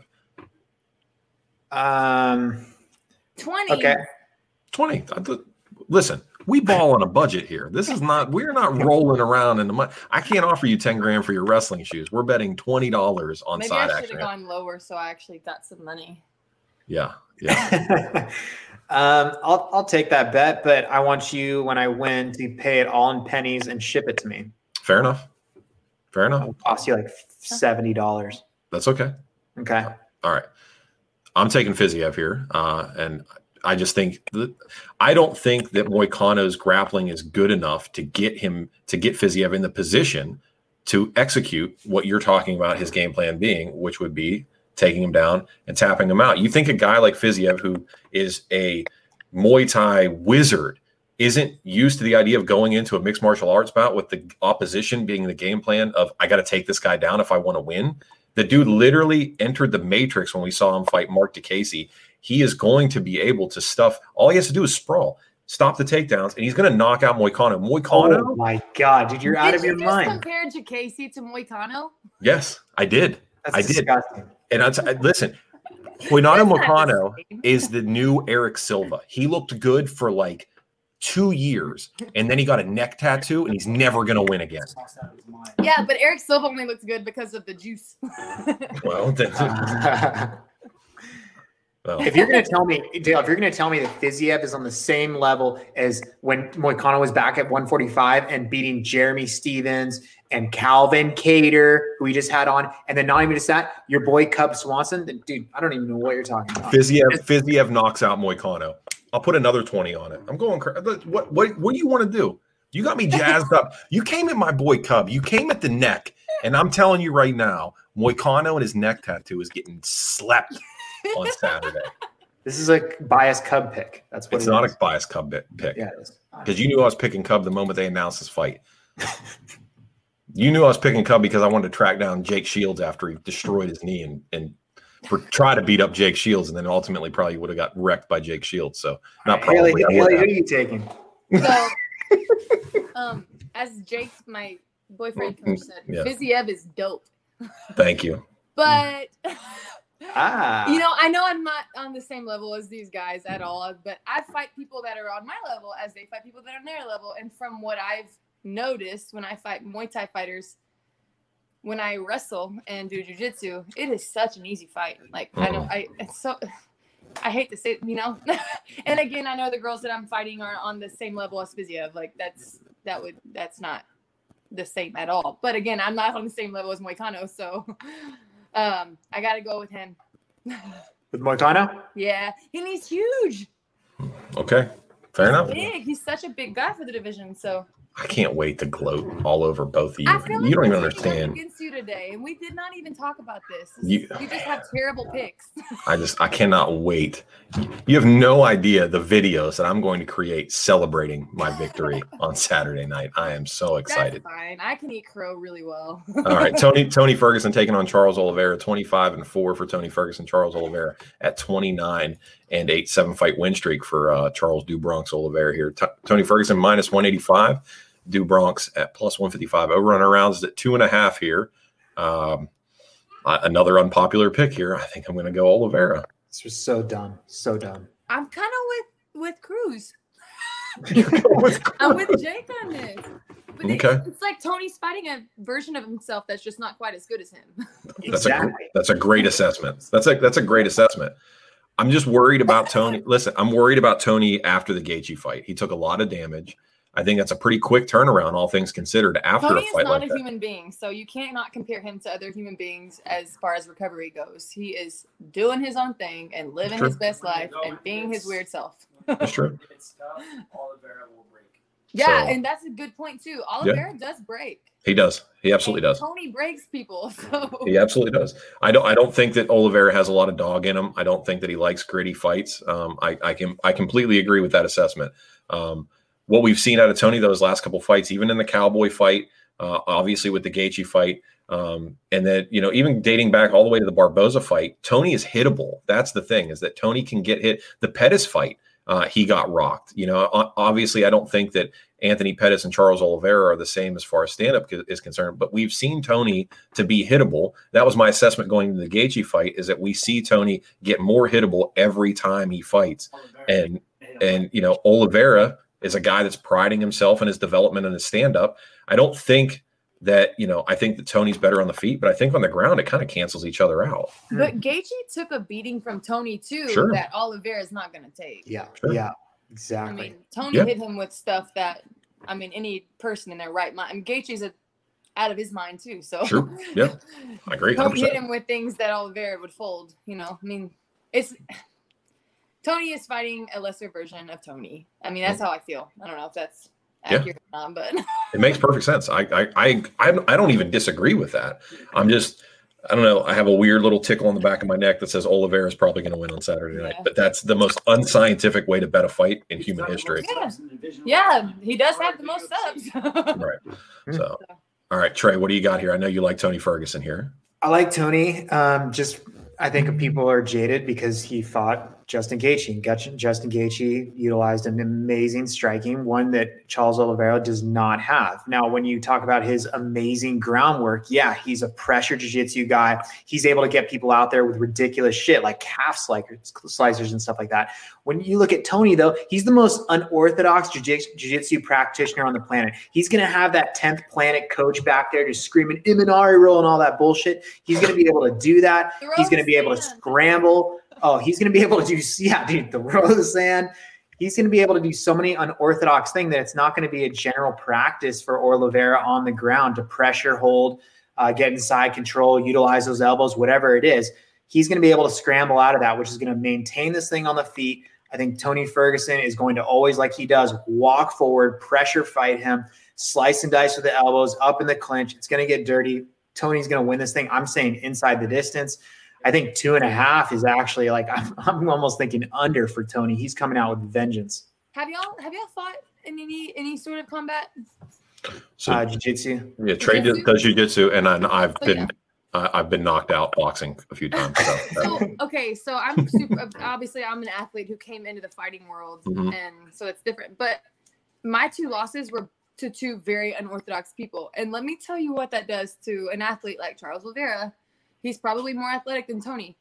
Um, twenty. okay. twenty. I th- Listen, we ball on a budget here. This is not, we're not rolling around in the money. I can't offer you ten grand for your wrestling shoes. We're betting twenty dollars on Maybe side I should action. have gone lower so I actually got some money. Yeah. Yeah. um, I'll I'll take that bet, but I want you when I win to pay it all in pennies and ship it to me. Fair enough. Fair enough. It'll cost you like seventy dollars. That's okay. Okay. All right. I'm taking Fiziev here. Uh, and I just think that I don't think that Moicano's grappling is good enough to get him to get Fiziev in the position to execute what you're talking about his game plan being, which would be taking him down and tapping him out. You think a guy like Fiziev, who is a Muay Thai wizard, isn't used to the idea of going into a mixed martial arts bout with the opposition being the game plan of, I got to take this guy down if I want to win. The dude literally entered the matrix when we saw him fight Mark DeCasey. He is going to be able to stuff. All he has to do is sprawl, stop the takedowns, and he's going to knock out Moicano. Moicano? Oh my God, dude, you're out Did of your you just mind. compare Jacasey to Moicano? Yes, I did. That's I did. disgusting. And I, I listen, Renato That's not the Moicano same. is the new Eric Silva. He looked good for like two years, and then he got a neck tattoo, and he's never going to win again. Yeah, but Eric Silva only looks good because of the juice. Well, that's, well, If you're going to tell me, Dale, if you're going to tell me that Fiziev is on the same level as when Moicano was back at one forty-five and beating Jeremy Stevens and Calvin Cater, who we just had on, and then not even just that, your boy Cub Swanson, then, dude, I don't even know what you're talking about. Fiziev, Fiziev knocks out Moicano. I'll put another twenty on it. I'm going cra- what what what do you want to do? You got me jazzed up. You came at my boy Cub. You came at the neck. And I'm telling you right now, Moicano and his neck tattoo is getting slept on Saturday. This is a biased Cub pick. That's what it's it not is. a biased Cub pick. Yeah, it is. Because you knew I was picking Cub the moment they announced this fight. You knew I was picking Cub because I wanted to track down Jake Shields after he destroyed his knee and and for, try to beat up Jake Shields, and then ultimately probably would have got wrecked by Jake Shields. So not right, probably. Haley, Haley, who are you taking? So, um, as Jake, my boyfriend coach said, Yeah. Viziev is dope. Thank you. But ah, you know, I know I'm not on the same level as these guys at all, but I fight people that are on my level as they fight people that are on their level. And from what I've noticed when I fight Muay Thai fighters, when I wrestle and do jiu-jitsu, it is such an easy fight. Like I know I it's so I hate to say, you know. And again, I know the girls that I'm fighting are on the same level as Viziev. Like that's that would that's not the same at all. But again, I'm not on the same level as Moicano, so um I gotta go with him. With Moicano? Yeah, and he's huge. Okay, fair enough. Big. He's such a big guy for the division. So I can't wait to gloat all over both of you. I feel like You don't even we're taking understand. against you today, and we did not even talk about this. You- you just have terrible picks. I just I cannot wait. You have no idea the videos that I'm going to create celebrating my victory on Saturday night. I am so excited. That's fine. I can eat crow really well. All right, Tony Tony Ferguson taking on Charles Oliveira, twenty-five and four for Tony Ferguson. Charles Oliveira at twenty-nine and eight, seven fight win streak for uh, Charles Do Bronx Oliveira here. T- Tony Ferguson minus one eighty-five, Do Bronx at plus one fifty-five. Over and around is at two and a half here. Um, uh, another unpopular pick here. I think I'm going to go Oliveira. This was so dumb. So dumb. I'm kind of with with Cruz. with I'm with Jake on this. But Okay. it's, it's like Tony's fighting a version of himself that's just not quite as good as him. That's a Exactly. that's a great assessment. That's a that's a great assessment. I'm just worried about Tony. Listen, I'm worried about Tony after the Gaethje fight. He took a lot of damage. I think that's a pretty quick turnaround, all things considered, after Tony a is fight not like a that. human being, so you can't not compare him to other human beings as far as recovery goes. He is doing his own thing and living True. his best life and being his weird self. That's true. If it's tough, Oliveira will break. Yeah, So- and that's a good point too. Oliveira does break. He does. He absolutely And does. Tony breaks people. So He absolutely does. I don't. I don't think that Oliveira has a lot of dog in him. I don't think that he likes gritty fights. Um, I, I can. I completely agree with that assessment. Um, what we've seen out of Tony those last couple fights, even in the Cowboy fight, uh, obviously with the Gaethje fight, um, and then you know even dating back all the way to the Barboza fight, Tony is hittable. That's the thing, is that Tony can get hit. The Pettis fight, uh, he got rocked. You know, o- obviously I don't think that Anthony Pettis and Charles Oliveira are the same as far as stand-up is concerned, but we've seen Tony to be hittable. That was my assessment going into the Gaethje fight, is that we see Tony get more hittable every time he fights. And, and you know, Oliveira is a guy that's priding himself in his development and his stand-up. I don't think that, you know, I think that Tony's better on the feet, but I think on the ground it kind of cancels each other out. but Gaethje took a beating from Tony too Sure. that Oliveira is not going to take. Yeah. Sure. Yeah. I Exactly. mean, Tony Yeah. hit him with stuff that, I mean, any person in their right mind. I mean, Gaethje's a, out of his mind too. So Sure. Yeah. I agree. one hundred Tony hit percent. him with things that Oliveira would fold. You know, I mean, it's Tony is fighting a lesser version of Tony. I mean, that's how I feel. I don't know if that's Yeah. accurate or not, but It makes perfect sense. I, I, I, I I don't even disagree with that. I'm just, I don't know. I have a weird little tickle on the back of my neck that says Oliveira is probably going to win on Saturday night, Yeah. but that's the most unscientific way to bet a fight in human history. Yeah. yeah, he does have the most subs. Right. So, all right, Trey, what do you got here? I know you like Tony Ferguson here. I like Tony. Um, just I think people are jaded because he fought Justin Gaethje. Gut- Justin Gaethje utilized an amazing striking, one that Charles Oliveira does not have. Now, when you talk about his amazing groundwork, yeah, he's a pressure jiu-jitsu guy. He's able to get people out there with ridiculous shit like calf slicers, slicers and stuff like that. When you look at Tony, though, he's the most unorthodox jiu- jiu-jitsu practitioner on the planet. He's going to have that tenth planet coach back there just screaming Imanari roll and all that bullshit. He's going to be able to do that. Throw He's going to the be able to sand. scramble. Oh, he's going to be able to do, yeah, dude, the row of the sand. He's going to be able to do so many unorthodox things that it's not going to be a general practice for Oliveira on the ground to pressure hold, uh, get inside control, utilize those elbows, whatever it is. He's going to be able to scramble out of that, which is going to maintain this thing on the feet. I think Tony Ferguson is going to always, like he does, walk forward, pressure fight him, slice and dice with the elbows, up in the clinch. It's going to get dirty. Tony's going to win this thing. I'm saying inside the distance. I think two and a half is actually like, I'm, I'm almost thinking under for Tony. He's coming out with vengeance. Have y'all, have y'all fought in any, any sort of combat? So, uh, jiu-jitsu. Yeah, Trey Jiu-jitsu? does jiu-jitsu, and I, I've Oh, been yeah. uh, I've been knocked out boxing a few times. So, So, okay, so I'm super, obviously I'm an athlete who came into the fighting world, Mhm. and so it's different. But my two losses were to two very unorthodox people. And let me tell you what that does to an athlete like Charles Oliveira. He's probably more athletic than Tony.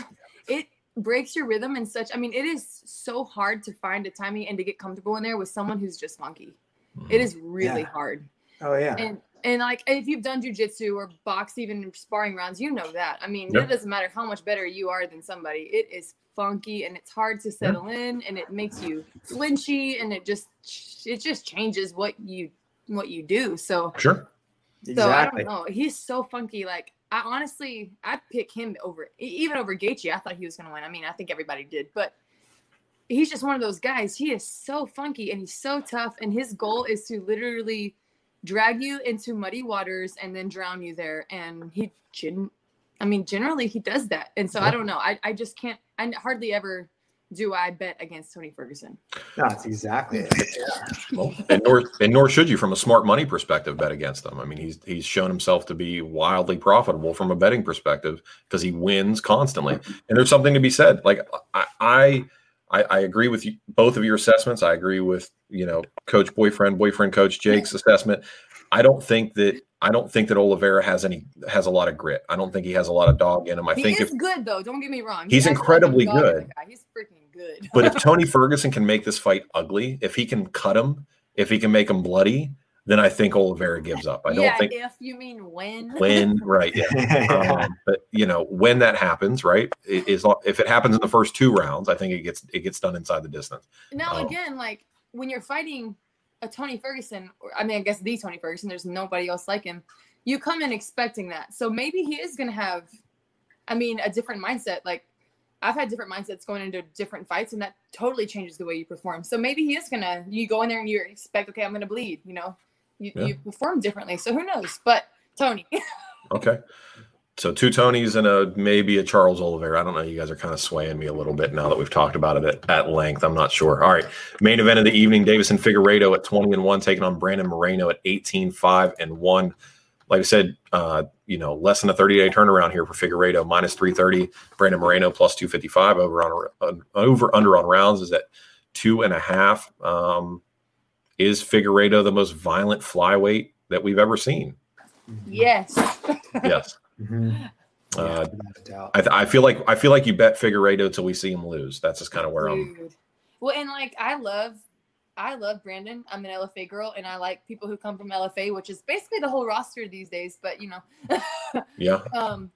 It breaks your rhythm in such, I mean, it is so hard to find a timing and to get comfortable in there with someone who's just funky. It is really Yeah. hard. Oh, yeah. And and like if you've done jujitsu or boxed even in sparring rounds, you know that. I mean, Yeah. it doesn't matter how much better you are than somebody. It is funky and it's hard to settle in, and it makes you flinchy, and it just it just changes what you what you do. So sure. so Exactly. I don't know. He's so funky. Like I honestly, I'd pick him over e- even over Gaethje. I thought he was going to win. I mean, I think everybody did, but he's just one of those guys. He is so funky and he's so tough, and his goal is to literally drag you into muddy waters and then drown you there. And he shouldn't. I mean, generally he does that. And so I don't know. I, I just can't. I hardly ever do I bet against Tony Ferguson. No, that's exactly it. Yeah. Well, and nor and nor should you, from a smart money perspective, bet against them. I mean, he's he's shown himself to be wildly profitable from a betting perspective because he wins constantly. And there's something to be said. Like I I I, I agree with you, both of your assessments. I agree with you know Coach Boyfriend, Boyfriend Coach Jake's assessment. I don't think that I don't think that Oliveira has any has a lot of grit. I don't think he has a lot of dog in him. I He think is if good though. Don't get me wrong. He's He acts incredibly like a dog in good. the guy. He's freaking good. But if Tony Ferguson can make this fight ugly, if he can cut him, if he can make him bloody, then I think Oliveira gives up. I don't yeah, think if you mean when. when, right? Yeah. Um, but you know, when that happens, right? It is if it happens in the first two rounds, I think it gets it gets done inside the distance. Now Um, again, like when you're fighting a Tony Ferguson, or I mean, I guess the Tony Ferguson, there's nobody else like him. You come in expecting that, so maybe he is going to have, I mean, a different mindset. Like I've had different mindsets going into different fights, and that totally changes the way you perform. So maybe he is gonna. You go in there and you expect, okay, I'm going to bleed. You know, you Yeah. you perform differently. So who knows? But Tony. Okay. So two Tonys and a maybe a Charles Oliveira. I don't know. You guys are kind of swaying me a little bit now that we've talked about it at, at length. I'm not sure. All right. Main event of the evening, Davison Figueiredo at twenty and one, taking on Brandon Moreno at eighteen, five and one. Like I said, uh, you know, less than a thirty-day turnaround here for Figueiredo, minus three thirty. Brandon Moreno plus two fifty-five. Over on uh, over under on rounds is at two and a half. Um, is Figueiredo the most violent flyweight that we've ever seen? Yes. Yes. Mhm. Uh, Without a doubt. I, th- I feel like I feel like you bet Figueiredo till we see him lose. That's just kind of where I'm. Dude. Well, and like I love, I love Brandon. I'm an L F A girl, and I like people who come from L F A, which is basically the whole roster these days. But you know, Yeah. um,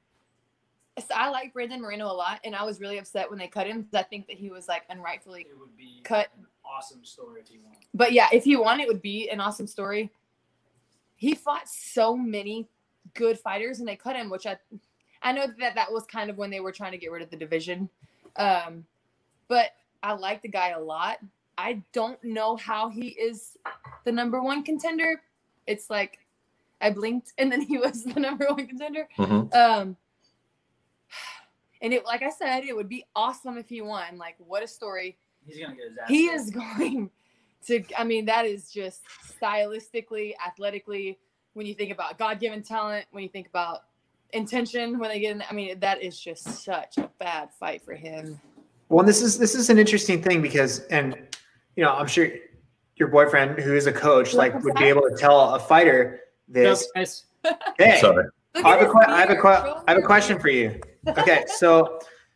so I like Brandon Moreno a lot, and I was really upset when they cut him because I think that he was like unrightfully It would be cut. an awesome story if he won. But yeah, if he won, it would be an awesome story. He fought so many good fighters, and they cut him, which I, I know that that was kind of when they were trying to get rid of the division. Um, but I like the guy a lot. I don't know how he is the number one contender. It's like I blinked and then he was the number one contender. Mhm. Um, and it, like I said, it would be awesome if he won. Like, what a story. He's gonna get his ass. He kicked. is going to, I mean, that is just stylistically, athletically, when you think about God-given talent, when you think about intention, when they get in, I mean, that is just such a bad fight for him. Well, this is this is an interesting thing because, and you know, I'm sure your boyfriend, who is a coach, like would be able to tell a fighter this. Nope, nice. Hey, Sorry. Look I at have a his que- I have a beard, que- bro. I have a question for you. Okay, so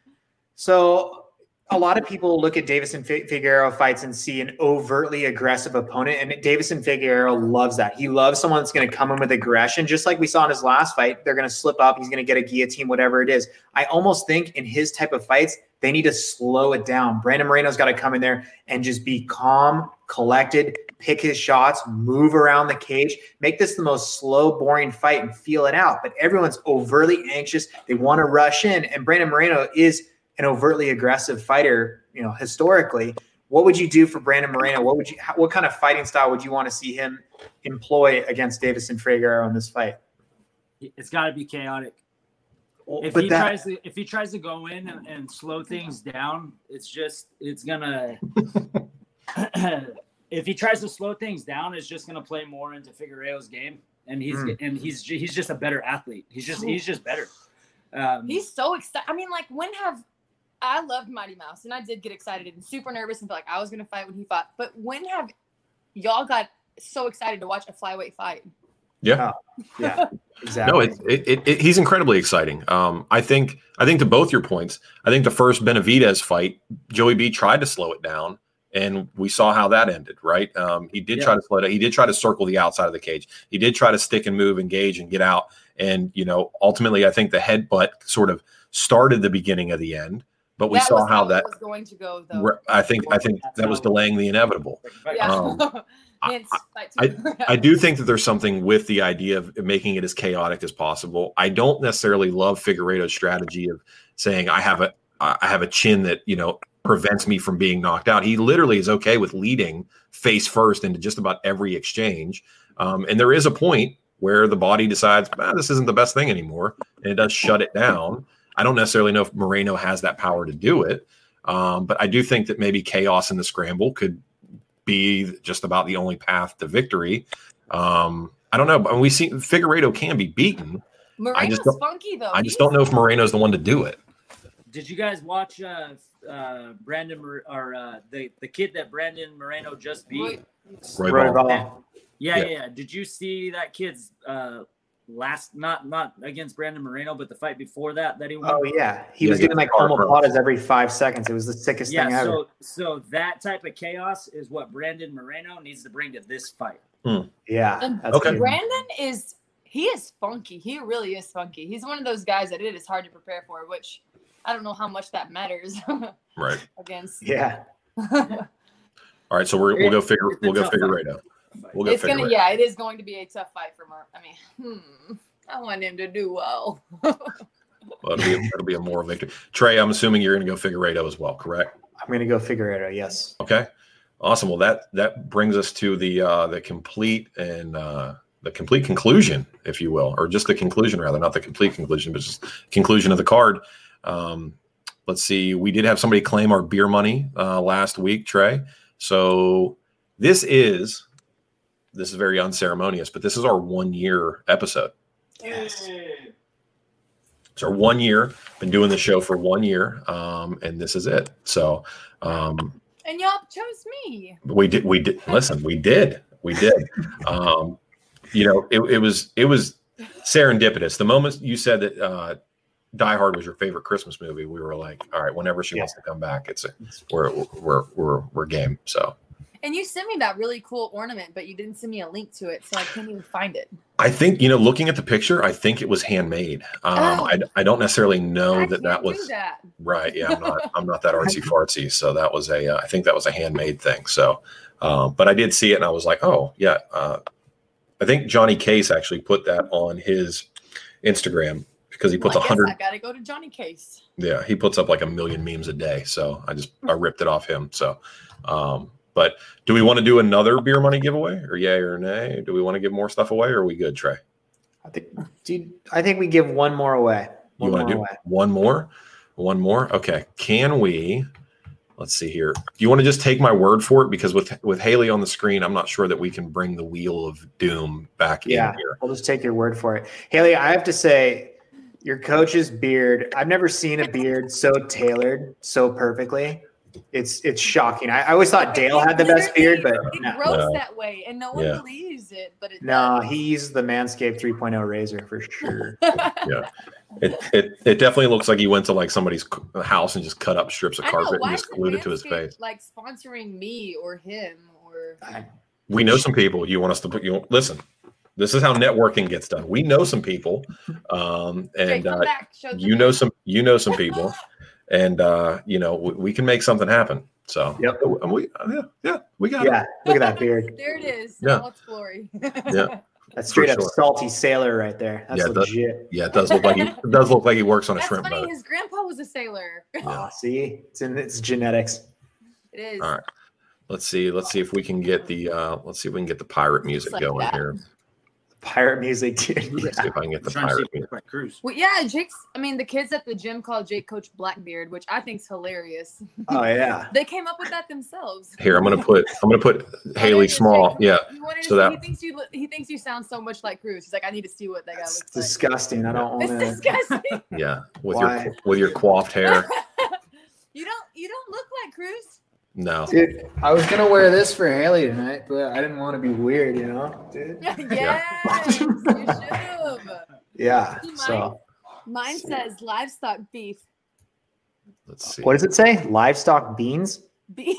so a lot of people look at Davison Fi- Figueiredo fights and see an overtly aggressive opponent, and Davison Figueiredo loves that. He loves someone that's going to come in with aggression, just like we saw in his last fight. They're going to slip up. He's going to get a guillotine, whatever it is. I almost think in his type of fights, they need to slow it down. Brandon Moreno's got to come in there and just be calm, collected, pick his shots, move around the cage, make this the most slow, boring fight and feel it out. But everyone's overtly anxious. They want to rush in. And Brandon Moreno is an overtly aggressive fighter, you know, historically. What would you do for Brandon Moreno? What would you, what kind of fighting style would you want to see him employ against Davison Figueiredo in this fight? It's got to be chaotic. If but he that- tries to if he tries to go in and, and slow things down, it's just it's gonna. If he tries to slow things down, it's just gonna play more into Figueiredo's game, and he's Mm. and he's ju- he's just a better athlete. He's just he's just better. Um, He's so excited. I mean, like, when have I loved Mighty Mouse, and I did get excited and super nervous and felt like I was gonna fight when he fought. But when have y'all got so excited to watch a flyweight fight? Yeah. Yeah, exactly. No, it's it, it, it, he's incredibly exciting. Um, I think I think to both your points, I think the first Benavidez fight, Joey B tried to slow it down, and we saw how that ended. Right? Um, he did Yeah. try to slow it down. He did try to circle the outside of the cage. He did try to stick and move, engage, and get out. And you know, ultimately, I think the headbutt sort of started the beginning of the end. But we that saw was how that. it was going to go, though. re- I think I think that was delaying the inevitable. Yeah. Um, Hence, fight I, two. I do think that there's something with the idea of making it as chaotic as possible. I don't necessarily love Figueiredo's strategy of saying I have a I have a chin that, you know, prevents me from being knocked out. He literally is okay with leading face first into just about every exchange. Um, and there is a point where the body decides, ah, this isn't the best thing anymore, and it does shut it down. I don't necessarily know if Moreno has that power to do it, um, but I do think that maybe chaos in the scramble could be just about the only path to victory. Um, I don't know, but we see Figueiredo can be beaten. Moreno's I just don't, funky, though. I just don't know if Moreno's the one to do it. Did you guys watch uh, uh, Brandon Mor- or uh, the the kid that Brandon Moreno just beat? Roy Roy Ball. Ball. Yeah, Yeah. yeah, yeah. Did you see that kid's uh, last not not against Brandon Moreno, but the fight before that that he won? Oh yeah, he Yeah, was yeah, doing like Carter homoplatas every five seconds. It was the sickest Yeah, thing ever. so so that type of chaos is what Brandon Moreno needs to bring to this fight. yeah, And that's Okay. good. Brandon is he is funky. He really is funky. He's one of those guys that it is hard to prepare for, which I don't know how much that matters Right. against. Yeah, All right. So we're, we'll go figure, It's a we'll go tough Figueiredo. We'll go It's gonna, Figueiredo. yeah, it is going to be a tough fight for Mark. I mean, hmm, I want him to do well. Well, it'll be, a, it'll be a moral victory. Trey, I'm assuming you're going to go Figueiredo as well, correct? I'm gonna go Figueiredo. Yes. Okay. Awesome. Well, that that brings us to the uh, the complete and uh, the complete conclusion, if you will, or just the conclusion rather, not the complete conclusion, but just conclusion of the card. Um, let's see. We did have somebody claim our beer money uh, last week, Trey. So this is this is very unceremonious, but this is our one year episode. Yes. It's our one year. Been doing the show for one year, um, and this is it. So. Um, And y'all chose me. We did. We did. Listen, we did. We did. Um, you know, it, it was it was serendipitous. The moment you said that uh, Die Hard was your favorite Christmas movie, we were like, all right, whenever she Yeah. wants to come back, it's a, we're we're we're we're game. So And you sent me that really cool ornament, but you didn't send me a link to it, so I can't even find it. I think, you know, looking at the picture, I think it was handmade. Um, Oh. I I don't necessarily know I that can't that do was that. right. Yeah, I'm not I'm not that artsy fartsy. So that was a uh, I think that was a handmade thing. So, um, but I did see it and I was like, oh yeah. Uh, I think Johnny Case actually put that on his Instagram because he puts a Well, I guess hundred. I gotta go to Johnny Case. Yeah, he puts up like a million memes a day. So I just I ripped it off him. So, um, but do we want to do another beer money giveaway or yay or nay? Do we want to give more stuff away or are we good, Trey? I think. Dude, I think we give one more away. You One want to more do away. one more? One more? Okay. Can we? Let's see here. Do you want to just take my word for it? Because with with Haley on the screen, I'm not sure that we can bring the wheel of doom back Yeah, in here. we'll just take your word for it. Haley, I have to say, your coach's beard, I've never seen a beard so tailored so perfectly. It's it's shocking. I, I always thought Dale had the best beard, but it no. grows No. that way, and no one Yeah. believes it. But it No, does. he used the Manscaped three point oh razor for sure. Yeah. It, it it definitely looks like he went to like somebody's c- house and just cut up strips of I know, carpet and why just isn't glued it to his Manscaped, face. like sponsoring me or him or I- We know some people. You want us to put you listen. This is how networking gets done. We know some people, um, Okay, and come uh, back, show them you know some you know some people, and uh, you know we, we can make something happen. So Yep. and we yeah yeah we got it. yeah, look at that beard. There it is. Yeah. Now it's glory. Yeah. That's straight For up sure. salty sailor right there. That's Yeah, that- legit. Yeah, it does look like he it does look like he works on a That's shrimp funny. boat. His grandpa was a sailor. Oh, see, it's in it's genetics. It is. All right. Let's see. Let's see if we can get the uh let's see if we can get the pirate music like going that. here. Pirate music, dude. Let's see if I can get the Trying to see pirate if we music. can cruise. Well, yeah, Jake's. I mean, the kids at the gym call Jake Coach Blackbeard, which I think's hilarious. Oh yeah. They came up with that themselves. Here, I'm gonna put I'm gonna put Haley Small. Yeah. He, wanted to So see- that he thinks you look- he thinks you sound so much like Cruz. He's like, I need to see what that guy It's looks like. disgusting. I don't want It's to. disgusting. yeah, with Why? your with your coiffed hair. you don't you don't look like Cruz. No. Dude, I was gonna wear this for Haley tonight, but I didn't want to be weird, you know, dude. yes, you should. Yeah. See, So, Mine says livestock beef. Let's see. what does it say? Livestock beans. Beef.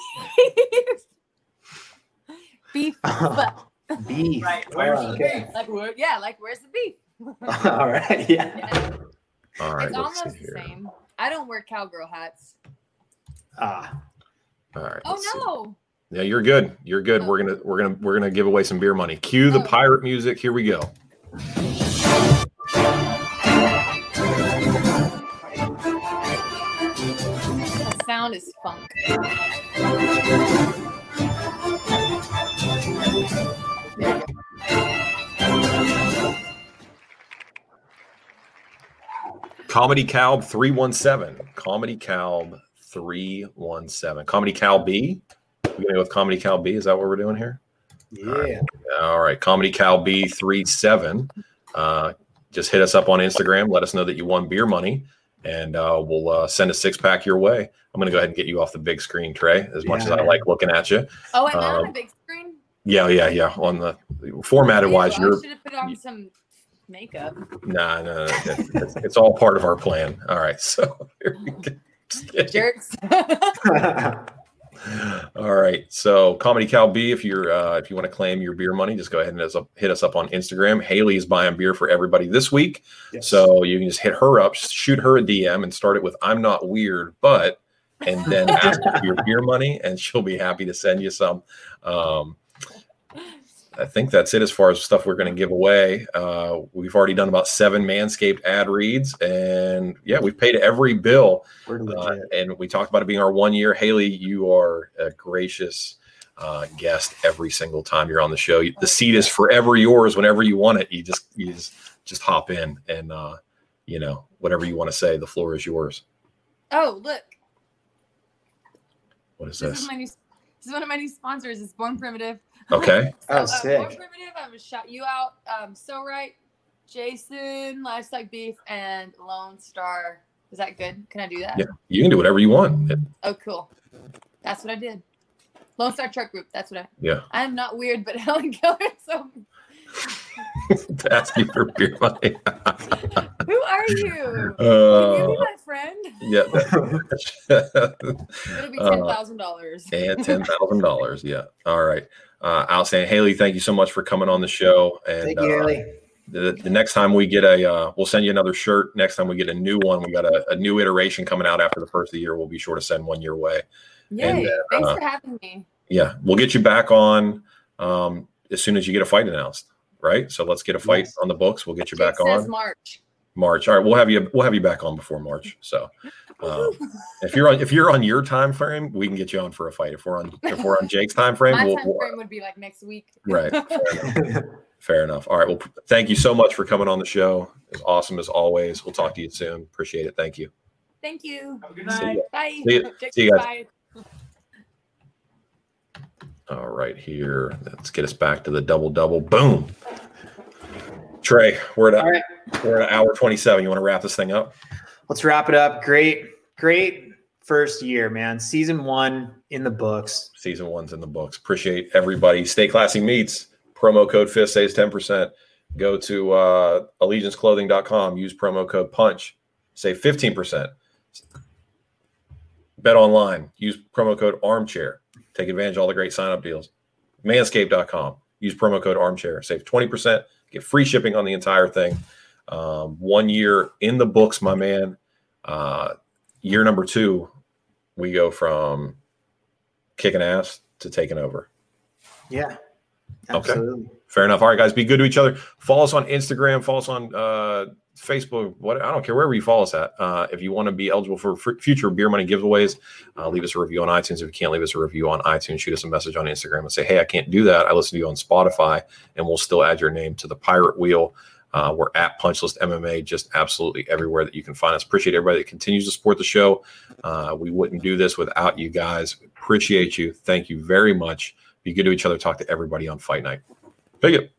beef. But, Beef. Right, where's Oh, the okay. like where? Yeah, like where's the beef? All right. Yeah. Yeah, All right. it's Let's almost see the here. same. I don't wear cowgirl hats. Ah. All right. Oh let's see. no. Yeah, you're good. You're good. Oh. We're gonna we're gonna we're gonna give away some beer money. Cue the Oh. pirate music. Here we go. The sound is funk. There you go. Comedy Calb three one seven. Comedy Calb three one seven. Comedy Cal B. We're gonna go with Comedy Cal B. Is that what we're doing here? Yeah. All right. Comedy Cal B three seven. Uh, just hit us up on Instagram. Let us know that you won beer money, and uh, we'll uh, send a six pack your way. I'm gonna go ahead and get you off the big screen, Trey. As much as I Yeah. like looking at you. Oh, am I on Um, a big screen? Yeah, yeah, yeah. On the formatted wise, Ew, I you're should have put on some makeup. nah, no, no, no. It's, it's all part of our plan. All right, so here we go. Just kidding. Jerks. All right, so Comedy Cal B, if you're uh, if you want to claim your beer money, just go ahead and hit us up, hit us up on Instagram. Haley is buying beer for everybody this week, Yes. so you can just hit her up, shoot her a D M, and start it with "I'm not weird, but," and then ask for your beer money, and she'll be happy to send you some. Um, I think that's it as far as stuff we're going to give away. Uh, we've already done about seven Manscaped ad reads, and yeah, we've paid every bill. We're Uh, legit. and we talked about it being our one year. Haley, you are a gracious uh, guest every single time you're on the show. The seat is forever yours. Whenever you want it, you just you just just hop in, and uh, you know whatever you want to say. The floor is yours. Oh, look. What is This this? is my new. This is one of my new sponsors. It's Born Primitive. Okay. So, Oh, uh, sick. Born Primitive. I'm gonna shout you out. Um, so right, Jason, Livestock Beef, and Lone Star. Is that good? Can I do that? Yeah, you can do whatever you want. It- Oh, cool. That's what I did. Lone Star Truck Group. That's what I. yeah. I'm not weird, but Helen Keller. So Ask you for beer money. who are you? Can you Uh, be my friend? yeah. It'll be uh, ten thousand dollars. And ten thousand dollars. Yeah. All right. Uh, outstanding. Haley, thank you so much for coming on the show. And Thank you, uh, Haley. the, the next time we get a, uh, we'll send you another shirt. Next time we get a new one, we got a, a new iteration coming out after the first of the year. We'll be sure to send one your way. Yay! And, uh, Thanks for having me. Yeah. We'll get you back on um, as soon as you get a fight announced. Right. So let's get a fight Yes. on the books. We'll get you Jake back says on March. March. All right. We'll have you, we'll have you back on before March. So um, if you're on, if you're on your time frame, we can get you on for a fight. If we're on, if we're on Jake's time frame, My we'll, time we'll frame would be like next week. right. Fair enough. Fair enough. All right. Well, thank you so much for coming on the show. It's awesome as always. We'll talk to you soon. Appreciate it. Thank you. Thank you. Have a good See night. ya. Bye. See ya. Jake, See you guys. bye. All right, here. Let's get us back to the double double. Boom. Trey, we're at All right. we're at hour twenty-seven. You want to wrap this thing up? Let's wrap it up. Great, great first year, man. Season one in the books. Season one's in the books. Appreciate everybody. Stay Classy Meats. Promo code F I S saves ten percent. Go to uh, allegiance clothing dot com. Use promo code PUNCH. Save fifteen percent. Bet online. Use promo code ARMCHAIR. Take advantage of all the great sign-up deals. manscaped dot com. Use promo code ARMCHAIR. Save twenty percent. Get free shipping on the entire thing. Um, one year in the books, my man. Uh, year number two, we go from kicking ass to taking over. Yeah. Absolutely. Okay. Fair enough. All right, guys, be good to each other. Follow us on Instagram. Follow us on uh, Facebook. What I don't care wherever you follow us at. Uh, if you want to be eligible for f- future beer money giveaways, uh, leave us a review on iTunes. If you can't leave us a review on iTunes, shoot us a message on Instagram and say, hey, I can't do that. I listen to you on Spotify, and we'll still add your name to the Pirate Wheel. Uh, we're at Punchlist M M A, just absolutely everywhere that you can find us. Appreciate everybody that continues to support the show. Uh, we wouldn't do this without you guys. Appreciate you. Thank you very much. Be good to each other. Talk to everybody on Fight Night. Pick it.